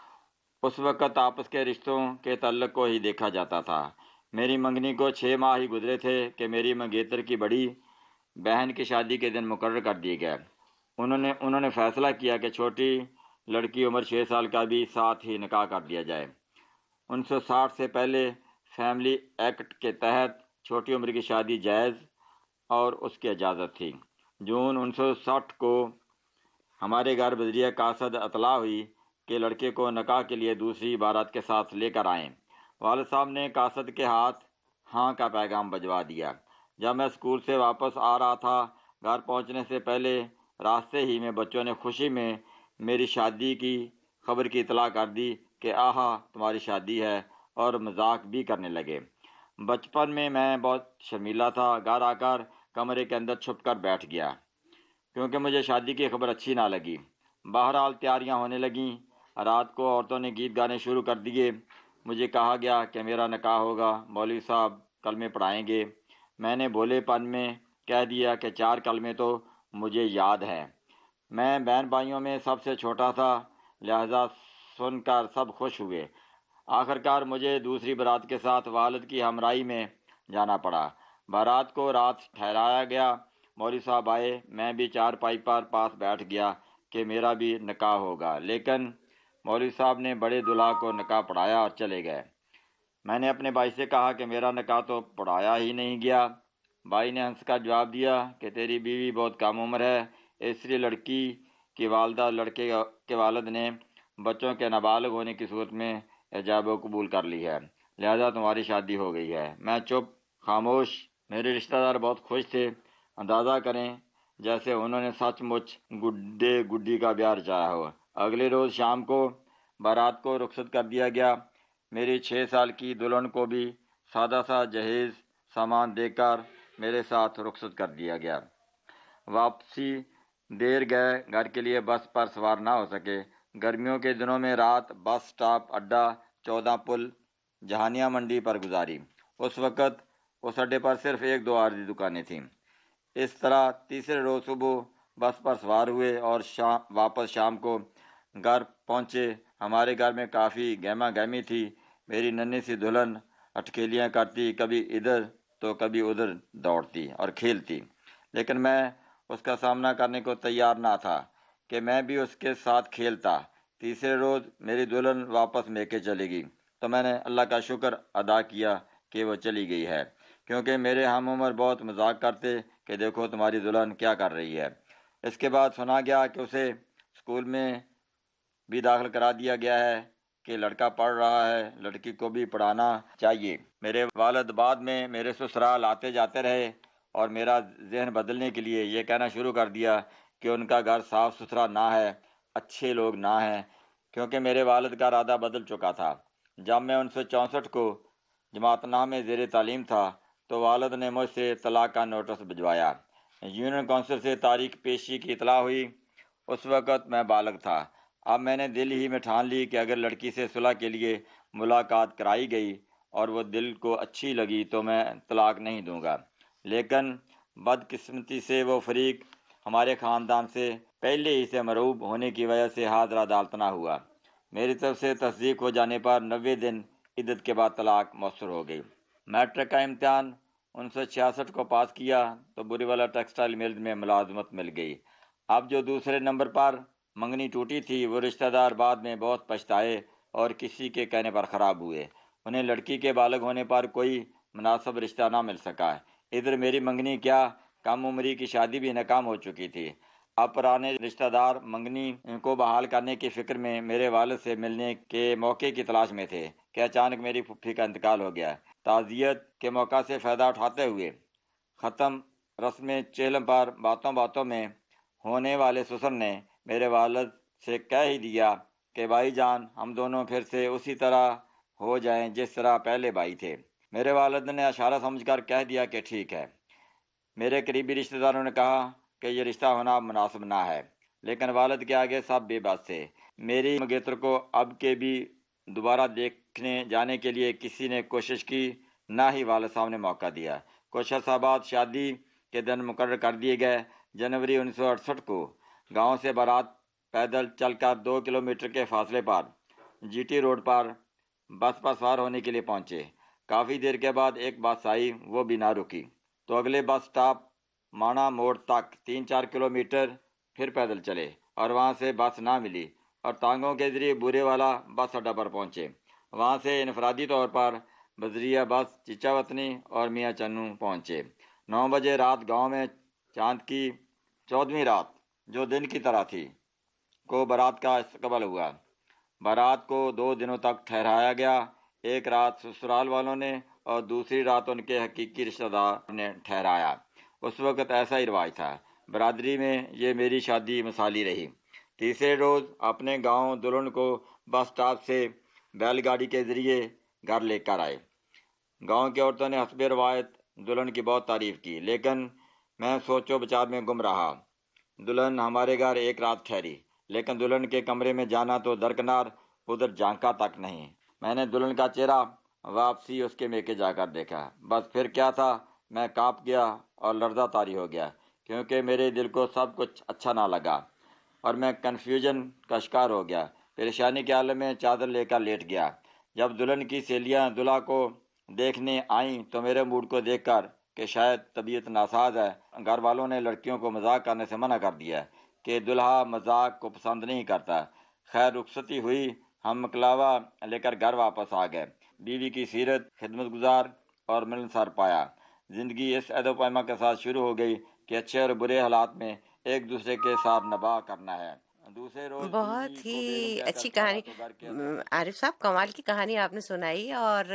[SPEAKER 12] اس وقت آپس کے رشتوں کے تعلق کو ہی دیکھا جاتا تھا۔ میری منگنی کو چھ ماہ ہی گزرے تھے کہ میری منگیتر کی بڑی بہن کی شادی کے دن مقرر کر دیے گئے۔ انہوں نے انہوں نے فیصلہ کیا کہ چھوٹی لڑکی عمر چھ سال کا بھی ساتھ ہی نکاح کر دیا جائے۔ انیس سو ساٹھ سے پہلے فیملی ایکٹ کے تحت چھوٹی عمر کی شادی جائز اور اس کی اجازت تھی۔ جون انیس سو ساٹھ کو ہمارے گھر بذریعہ قاصد اطلاع ہوئی کہ لڑکے کو نکاح کے لیے دوسری بارات کے ساتھ لے کر آئیں۔ والد صاحب نے قاصد کے ہاتھ ہاں کا پیغام بھجوا دیا۔ جب میں اسکول سے واپس آ رہا تھا، گھر پہنچنے سے پہلے راستے ہی میں بچوں نے خوشی میں میری شادی کی خبر کی اطلاع کر دی کہ آہا تمہاری شادی ہے، اور مذاق بھی کرنے لگے۔ بچپن میں میں بہت شرمیلا تھا، گھر آ کر کمرے کے اندر چھپ کر بیٹھ گیا کیونکہ مجھے شادی کی خبر اچھی نہ لگی۔ بہرحال تیاریاں ہونے لگیں، رات کو عورتوں نے گیت گانے شروع کر دیے۔ مجھے کہا گیا کہ میرا نکاح ہوگا، مولوی صاحب کلمے پڑھائیں گے۔ میں نے بھولے پن میں کہہ دیا کہ چار کلمے تو مجھے یاد ہے۔ میں بہن بھائیوں میں سب سے چھوٹا تھا، لہذا سن کر سب خوش ہوئے۔ آخرکار مجھے دوسری بارات کے ساتھ والد کی ہمراہی میں جانا پڑا۔ بارات کو رات ٹھہرایا گیا، مولوی صاحب آئے، میں بھی چار پائی پر پاس بیٹھ گیا کہ میرا بھی نکاح ہوگا، لیکن مولوی صاحب نے بڑے دلہا کو نکاح پڑھایا اور چلے گئے۔ میں نے اپنے بھائی سے کہا کہ میرا نکاح تو پڑھایا ہی نہیں گیا۔ بھائی نے ہنس کر جواب دیا کہ تیری بیوی بہت کم عمر ہے، اس لیے لڑکی کی والدہ لڑکے کے والد نے بچوں کے نابالغ ہونے کی صورت میں ایجاب و قبول کر لی ہے، لہذا تمہاری شادی ہو گئی ہے۔ میں چپ خاموش۔ میرے رشتہ دار بہت خوش تھے۔ اندازہ کریں جیسے انہوں نے سچ مچ گڈے گڈی کا بیاہ رچایا ہو۔ اگلے روز شام کو بارات کو رخصت کر دیا گیا۔ میری چھ سال کی دلہن کو بھی سادہ سا جہیز سامان دے کر میرے ساتھ رخصت کر دیا گیا۔ واپسی دیر گئے، گھر کے لیے بس پر سوار نہ ہو سکے۔ گرمیوں کے دنوں میں رات بس سٹاپ اڈا چودہ پل جہانیہ منڈی پر گزاری۔ اس وقت اس اڈے پر صرف ایک دو عارضی دکانیں تھیں۔ اس طرح تیسرے روز صبح بس پر سوار ہوئے اور شام واپس شام کو گھر پہنچے۔ ہمارے گھر میں کافی گہما گہمی تھی۔ میری ننھی سی دلہن اٹکیلیاں کرتی، کبھی ادھر تو کبھی ادھر دوڑتی اور کھیلتی، لیکن میں اس کا سامنا کرنے کو تیار نہ تھا کہ میں بھی اس کے ساتھ کھیلتا۔ تیسرے روز میری دلہن واپس میکے چلی گئی تو میں نے اللہ کا شکر ادا کیا کہ وہ چلی گئی ہے، کیونکہ میرے ہم عمر بہت مذاق کرتے کہ دیکھو تمہاری دلہن کیا کر رہی ہے۔ اس کے بعد سنا گیا کہ اسے اسکول میں بھی داخل کرا دیا گیا ہے کہ لڑکا پڑھ رہا ہے، لڑکی کو بھی پڑھانا چاہیے۔ میرے والد بعد میں میرے سسرال آتے جاتے رہے اور میرا ذہن بدلنے کے لیے یہ کہنا شروع کر دیا کہ ان کا گھر صاف ستھرا نہ ہے، اچھے لوگ نہ ہیں، کیونکہ میرے والد کا ارادہ بدل چکا تھا۔ جب میں انیس سو چونسٹھ کو جماعت نام میں زیر تعلیم تھا تو والد نے مجھ سے طلاق کا نوٹس بھجوایا۔ یونین کونسل سے تاریخ پیشی کی اطلاع ہوئی۔ اس وقت میں بالغ تھا۔ اب میں نے دل ہی میں ٹھان لی کہ اگر لڑکی سے صلح کے لیے ملاقات کرائی گئی اور وہ دل کو اچھی لگی تو میں طلاق نہیں دوں گا، لیکن بدقسمتی سے وہ فریق ہمارے خاندان سے پہلے ہی سے مرعوب ہونے کی وجہ سے حاضر عدالت نہ ہوا۔ میری طرف سے تصدیق ہو جانے پر نوے دن عدت کے بعد طلاق مؤثر ہو گئی۔ میٹرک کا امتحان انیس سو چھیاسٹھ کو پاس کیا تو بوری والا ٹیکسٹائل ملز میں ملازمت مل گئی۔ اب جو دوسرے نمبر پر منگنی ٹوٹی تھی وہ رشتہ دار بعد میں بہت پچھتائے اور کسی کے کہنے پر خراب ہوئے۔ انہیں لڑکی کے بالغ ہونے پر کوئی مناسب رشتہ نہ مل سکا۔ ادھر میری منگنی کیا کم عمری کی شادی بھی ناکام ہو چکی تھی۔ اب پرانے رشتہ دار منگنی کو بحال کرنے کی فکر میں میرے والد سے ملنے کے موقع کی تلاش میں تھے کہ اچانک میری پھوپھی کا انتقال ہو گیا۔ تعزیت کے موقع سے فائدہ اٹھاتے ہوئے ختم رسم چہلم پر باتوں باتوں میں ہونے والے سسر نے میرے والد سے کہہ ہی دیا کہ بھائی جان ہم دونوں پھر سے اسی طرح ہو جائیں جس طرح پہلے بھائی تھے۔ میرے والد نے اشارہ سمجھ کر کہہ دیا کہ ٹھیک ہے۔ میرے قریبی رشتہ داروں نے کہا کہ یہ رشتہ ہونا مناسب نہ ہے، لیکن والد کے آگے سب بے بس تھے۔ میری منگیتر کو اب کے بھی دوبارہ دیکھنے جانے کے لیے کسی نے کوشش کی، نہ ہی والد صاحب نے موقع دیا۔ کچھ عرصہ بعد شادی کے دن مقرر کر دیے گئے۔ جنوری انیس سو اڑسٹھ کو گاؤں سے بارات پیدل چل کر دو کلومیٹر کے فاصلے پر جی ٹی روڈ پر بس پر سوار ہونے کے لیے پہنچے۔ کافی دیر کے بعد ایک بس آئی، وہ بھی نہ رکی تو اگلے بس سٹاپ مانا موڑ تک تین چار کلومیٹر پھر پیدل چلے اور وہاں سے بس نہ ملی اور ٹانگوں کے ذریعے بورے والا بس اڈا پر پہنچے۔ وہاں سے انفرادی طور پر بذریعہ بس چچا وطنی اور میاں چنو پہنچے۔ نو بجے رات گاؤں میں چاند کی چودہویں رات جو دن کی طرح تھی کو بارات کا استقبال ہوا۔ بارات کو دو دنوں تک ٹھہرایا گیا، ایک رات سسرال والوں نے اور دوسری رات ان کے حقیقی رشتہ دار نے ٹھہرایا۔ اس وقت ایسا ہی رواج تھا۔ برادری میں یہ میری شادی مثالی رہی۔ تیسرے روز اپنے گاؤں دلہن کو بس سٹاپ سے بیل گاڑی کے ذریعے گھر لے کر آئے۔ گاؤں کی عورتوں نے حسب روایت دلہن کی بہت تعریف کی، لیکن میں سوچو بچار میں گم رہا۔ دلہن ہمارے گھر ایک رات ٹھہری، لیکن دلہن کے کمرے میں جانا تو درکنار، ادھر جھانکا تک نہیں۔ میں نے دلہن کا چہرہ واپسی اس کے میکے جا کر دیکھا، بس پھر کیا تھا، میں کانپ گیا اور لرزہ طاری ہو گیا، کیونکہ میرے دل کو سب کچھ اچھا نہ لگا اور میں کنفیوژن کا شکار ہو گیا۔ پریشانی کے عالم میں چادر لے کر لیٹ گیا۔ جب دلہن کی سہیلیاں دلہا کو دیکھنے آئیں تو میرے موڈ کو دیکھ کر کہ شاید طبیعت ناساز ہے، گھر والوں نے لڑکیوں کو مذاق کرنے سے منع کر دیا کہ دلہا مذاق کو پسند نہیں کرتا۔ خیر رخصتی ہوئی، ہم مکلاوا لے کر گھر واپس آ گئے۔ بیوی کی سیرت خدمت گزار اور ملنسار پایا۔ زندگی اس عہد و پیما کے ساتھ شروع ہو گئی کہ اچھے اور برے حالات میں ایک دوسرے کے ساتھ نباہ کرنا ہے۔ دوسرے روز
[SPEAKER 1] بہت ہی اچھی کہانی عارف صاحب، کمال کی کہانی آپ نے سنائی، اور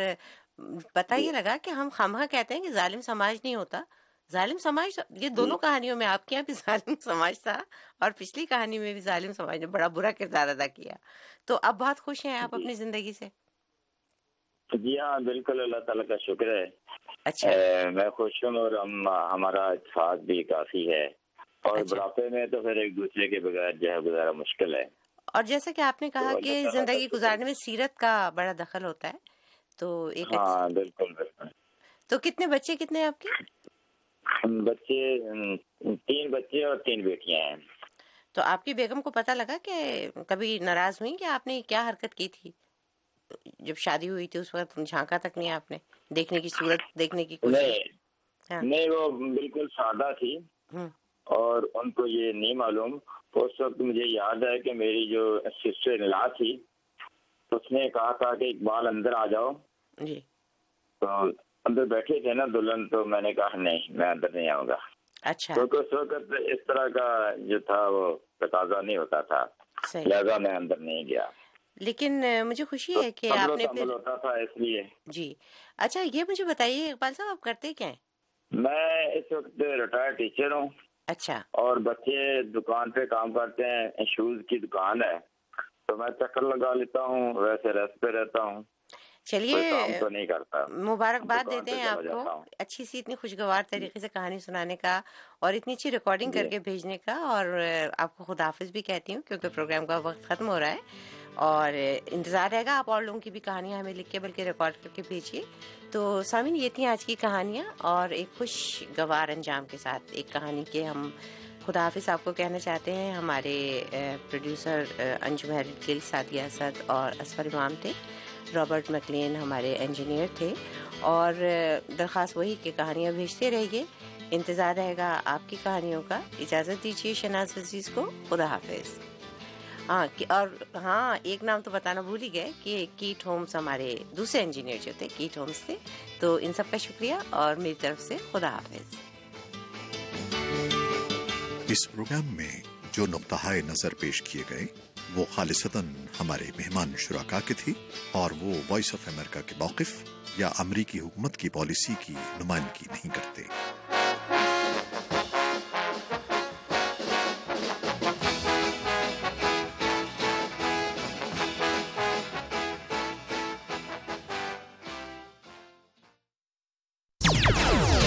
[SPEAKER 1] پتہ یہ لگا کہ ہم خواہ کہتے ہیں کہ ظالم سماج نہیں ہوتا، ظالم سماج یہ دونوں کہانیوں میں آپ کے یہاں بھی ظالم سماج تھا اور پچھلی کہانی میں بھی ظالم سماج نے بڑا برا کردار ادا کیا۔ تو اب بہت خوش ہیں آپ اپنی زندگی سے؟
[SPEAKER 11] جی ہاں بالکل، اللہ تعالیٰ کا شکر ہے۔
[SPEAKER 1] اچھا،
[SPEAKER 11] میں خوش ہوں اور ہم ہمارا اتفاق بھی کافی ہے، اور
[SPEAKER 1] اچھا۔
[SPEAKER 11] بڑھاپے میں تو پھر ایک دوسرے کے بغیر جو ہے گزارا مشکل ہے۔
[SPEAKER 1] اور جیسا کہ آپ نے کہا کہ زندگی گزارنے میں سیرت کا بڑا دخل ہوتا ہے، تو ایک
[SPEAKER 11] ہاں بالکل بالکل۔
[SPEAKER 1] تو کتنے بچے کتنے آپ کے؟
[SPEAKER 11] بچے تین بچے اور تین بیٹیاں ہیں۔
[SPEAKER 1] تو آپ کی بیگم کو پتہ لگا کہ کبھی ناراض ہوئی کہ آپ نے کیا حرکت کی تھی جب شادی ہوئی تھی؟ اس وقت جھانکا تک نہیں آپ نے دیکھنے کی صورت دیکھنے کی کوشش؟
[SPEAKER 11] نہیں نہیں، وہ بالکل سادہ تھی اور ان کو یہ نہیں معلوم۔ اس وقت مجھے یاد ہے کہ میری جو سسٹر ان لا تھی اس نے کہا تھا کہ اقبال اندر آ جاؤ،
[SPEAKER 1] جی
[SPEAKER 11] تو اندر بیٹھے تھے نا دلہن، تو میں نے کہا نہیں میں اندر نہیں آؤں گا۔
[SPEAKER 1] اچھا،
[SPEAKER 11] کیونکہ اس وقت اس طرح کا جو تھا وہ تقاضا نہیں ہوتا تھا، لہذا میں اندر نہیں گیا۔
[SPEAKER 1] لیکن مجھے خوشی ہے کہ آپ نے پھر
[SPEAKER 11] ہوتا تھا اس لیے۔
[SPEAKER 1] جی اچھا، یہ مجھے بتائیے اقبال صاحب آپ کرتے کیا ہیں؟
[SPEAKER 11] میں اس وقت ریٹائرڈ ٹیچر ہوں۔
[SPEAKER 1] اچھا،
[SPEAKER 11] اور بچے دکان پہ کام کرتے ہیں، شوز کی دکان ہے، تو میں چکر لگا لیتا ہوں، ویسے ریسٹ پہ رہتا ہوں۔
[SPEAKER 1] چلیے
[SPEAKER 11] کام تو نہیں کرتا۔
[SPEAKER 1] مبارکباد دیتے ہیں آپ کو اچھی سی اتنی خوشگوار طریقے سے کہانی سنانے کا اور اتنی اچھی ریکارڈنگ کر کے بھیجنے کا، اور آپ کو خدا حافظ بھی کہتی ہوں کیونکہ پروگرام کا وقت ختم ہو رہا ہے، اور انتظار رہے گا آپ اور لوگوں کی بھی کہانیاں ہمیں لکھ کے بلکہ ریکارڈ کر کے بھیجیے۔ تو سامعین، یہ تھیں آج کی کہانیاں، اور ایک خوشگوار انجام کے ساتھ ایک کہانی کے ہم خدا حافظ آپ کو کہنا چاہتے ہیں۔ ہمارے پروڈیوسر انجم ہیرل گل، سعدیہ اسد اور اسفر امام تھے، رابرٹ مکلین ہمارے انجینئر تھے، اور درخواست وہی کہ کہانیاں بھیجتے رہیے، انتظار رہے گا آپ کی کہانیوں کا۔ اجازت دیجیے شہناز عزیز کو، خدا حافظ۔ ہاں اور ہاں ایک نام تو بتانا بھول ہی گئے کہ کیٹ ہومز ہمارے دوسرے انجینئر جو تھے، کیٹ ہومز تھے۔ تو ان سب کا شکریہ اور میری طرف سے خدا حافظ۔
[SPEAKER 13] اس پروگرام میں جو نقطہ نظر پیش کیے گئے وہ خالصتاً ہمارے مہمان شرکا کے تھی، اور وہ وائس آف امریکہ کے موقف یا امریکی حکومت کی پالیسی کی نمائندگی نہیں